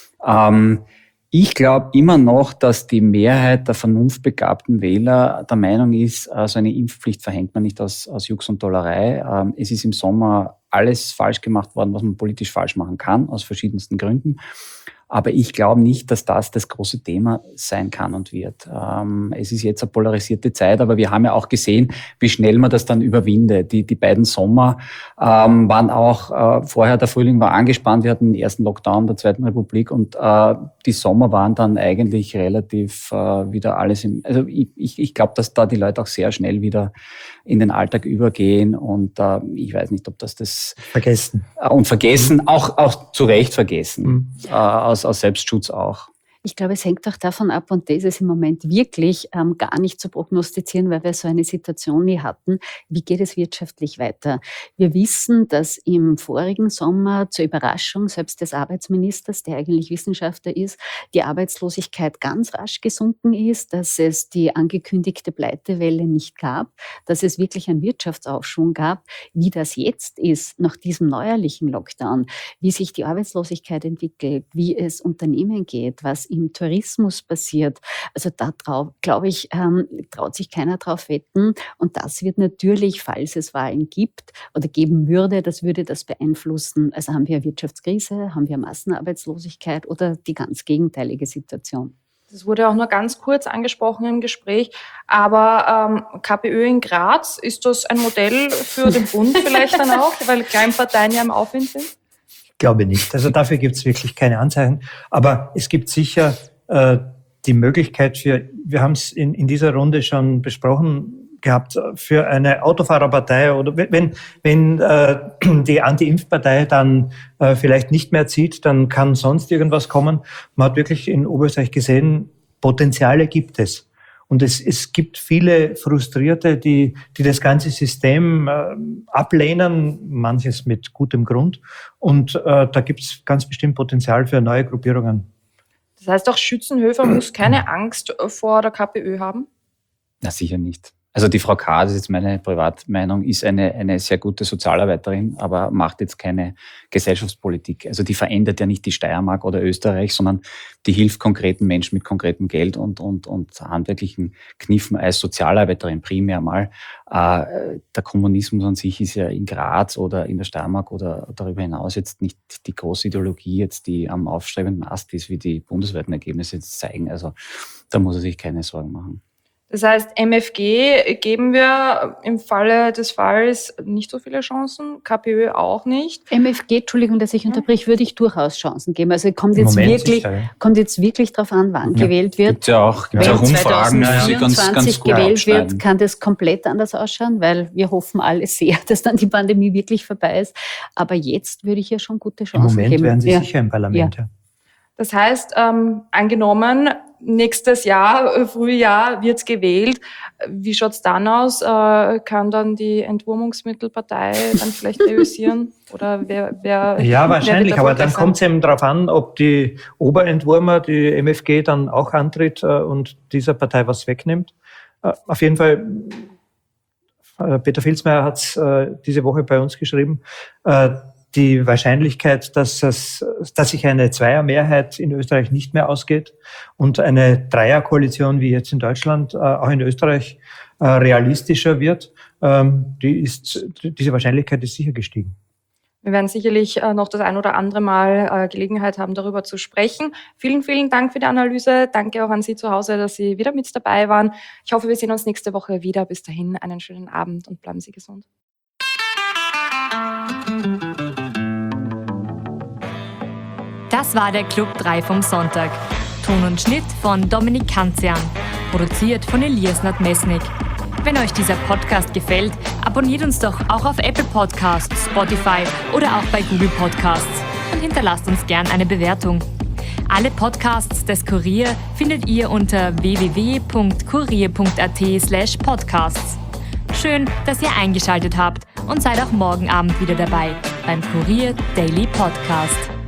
Ich glaube immer noch, dass die Mehrheit der vernunftbegabten Wähler der Meinung ist, so eine Impfpflicht verhängt man nicht aus Jux und Tollerei. Es ist im Sommer alles falsch gemacht worden, was man politisch falsch machen kann, aus verschiedensten Gründen. Aber ich glaube nicht, dass das große Thema sein kann und wird. Es ist jetzt eine polarisierte Zeit, aber wir haben ja auch gesehen, wie schnell man das dann überwindet. Die beiden Sommer waren auch, vorher der Frühling war angespannt, wir hatten den ersten Lockdown der Zweiten Republik und die Sommer waren dann eigentlich relativ wieder alles also ich glaube, dass da die Leute auch sehr schnell wieder in den Alltag übergehen und ich weiß nicht, ob das vergessen. Und vergessen, auch zu Recht vergessen, aus Selbstschutz auch. Ich glaube, es hängt auch davon ab, und das ist im Moment wirklich gar nicht zu prognostizieren, weil wir so eine Situation nie hatten. Wie geht es wirtschaftlich weiter? Wir wissen, dass im vorigen Sommer zur Überraschung selbst des Arbeitsministers, der eigentlich Wissenschaftler ist, die Arbeitslosigkeit ganz rasch gesunken ist, dass es die angekündigte Pleitewelle nicht gab, dass es wirklich einen Wirtschaftsaufschwung gab. Wie das jetzt ist, nach diesem neuerlichen Lockdown, wie sich die Arbeitslosigkeit entwickelt, wie es Unternehmen geht, was im Tourismus passiert. Also da glaube ich, traut sich keiner drauf wetten. Und das wird natürlich, falls es Wahlen gibt oder geben würde, das würde das beeinflussen. Also haben wir eine Wirtschaftskrise, haben wir Massenarbeitslosigkeit oder die ganz gegenteilige Situation. Das wurde auch nur ganz kurz angesprochen im Gespräch, aber KPÖ in Graz, ist das ein Modell für den Bund vielleicht dann auch, weil Kleinparteien ja im Aufwind sind? Glaube nicht. Also dafür gibt es wirklich keine Anzeichen. Aber es gibt sicher die Möglichkeit wir haben es in dieser Runde schon besprochen gehabt, für eine Autofahrerpartei oder wenn die Anti-Impf-Partei dann vielleicht nicht mehr zieht, dann kann sonst irgendwas kommen. Man hat wirklich in Oberösterreich gesehen, Potenziale gibt es. Und es gibt viele Frustrierte, die das ganze System ablehnen, manches mit gutem Grund. Und da gibt es ganz bestimmt Potenzial für neue Gruppierungen. Das heißt, auch Schützenhöfer muss keine Angst vor der KPÖ haben? Na, sicher nicht. Also die Frau K., das ist jetzt meine Privatmeinung, ist eine sehr gute Sozialarbeiterin, aber macht jetzt keine Gesellschaftspolitik. Also die verändert ja nicht die Steiermark oder Österreich, sondern die hilft konkreten Menschen mit konkretem Geld und handwerklichen Kniffen als Sozialarbeiterin primär mal. Der Kommunismus an sich ist ja in Graz oder in der Steiermark oder darüber hinaus jetzt nicht die große Ideologie, jetzt die am aufstrebenden Ast ist, wie die bundesweiten Ergebnisse jetzt zeigen. Also da muss er sich keine Sorgen machen. Das heißt, MFG geben wir im Falle des Falls nicht so viele Chancen, KPÖ auch nicht. MFG, Entschuldigung, dass ich unterbrich, würde ich durchaus Chancen geben. Also kommt jetzt wirklich darauf an, wann gewählt wird. Gibt's ja auch Umfragen, die ganz 2024 gut gewählt wird, abschneiden. kann das komplett anders ausschauen, weil wir hoffen alle sehr, dass dann die Pandemie wirklich vorbei ist. Aber jetzt würde ich ja schon gute Chancen geben. Im Moment wären Sie sicher im Parlament. Ja. Das heißt, angenommen, nächstes Jahr, Frühjahr wird's gewählt. Wie schaut's dann aus? Kann dann die Entwurmungsmittelpartei dann vielleicht reüssieren? Oder wer? Ja, wahrscheinlich. Aber dann kommt es eben darauf an, ob die Oberentwurmer, die MFG, dann auch antritt und dieser Partei was wegnimmt. Auf jeden Fall, Peter Filzmeier hat es diese Woche bei uns geschrieben, die Wahrscheinlichkeit, dass sich eine Zweiermehrheit in Österreich nicht mehr ausgeht und eine Dreierkoalition wie jetzt in Deutschland auch in Österreich realistischer wird, diese Wahrscheinlichkeit ist sicher gestiegen. Wir werden sicherlich noch das ein oder andere Mal Gelegenheit haben, darüber zu sprechen. Vielen, vielen Dank für die Analyse. Danke auch an Sie zu Hause, dass Sie wieder mit dabei waren. Ich hoffe, wir sehen uns nächste Woche wieder. Bis dahin einen schönen Abend und bleiben Sie gesund. Das war der Club 3 vom Sonntag. Ton und Schnitt von Dominik Kanzian. Produziert von Elias Nadmesnik. Wenn euch dieser Podcast gefällt, abonniert uns doch auch auf Apple Podcasts, Spotify oder auch bei Google Podcasts und hinterlasst uns gern eine Bewertung. Alle Podcasts des Kurier findet ihr unter www.kurier.at/podcasts. Schön, dass ihr eingeschaltet habt und seid auch morgen Abend wieder dabei beim Kurier Daily Podcast.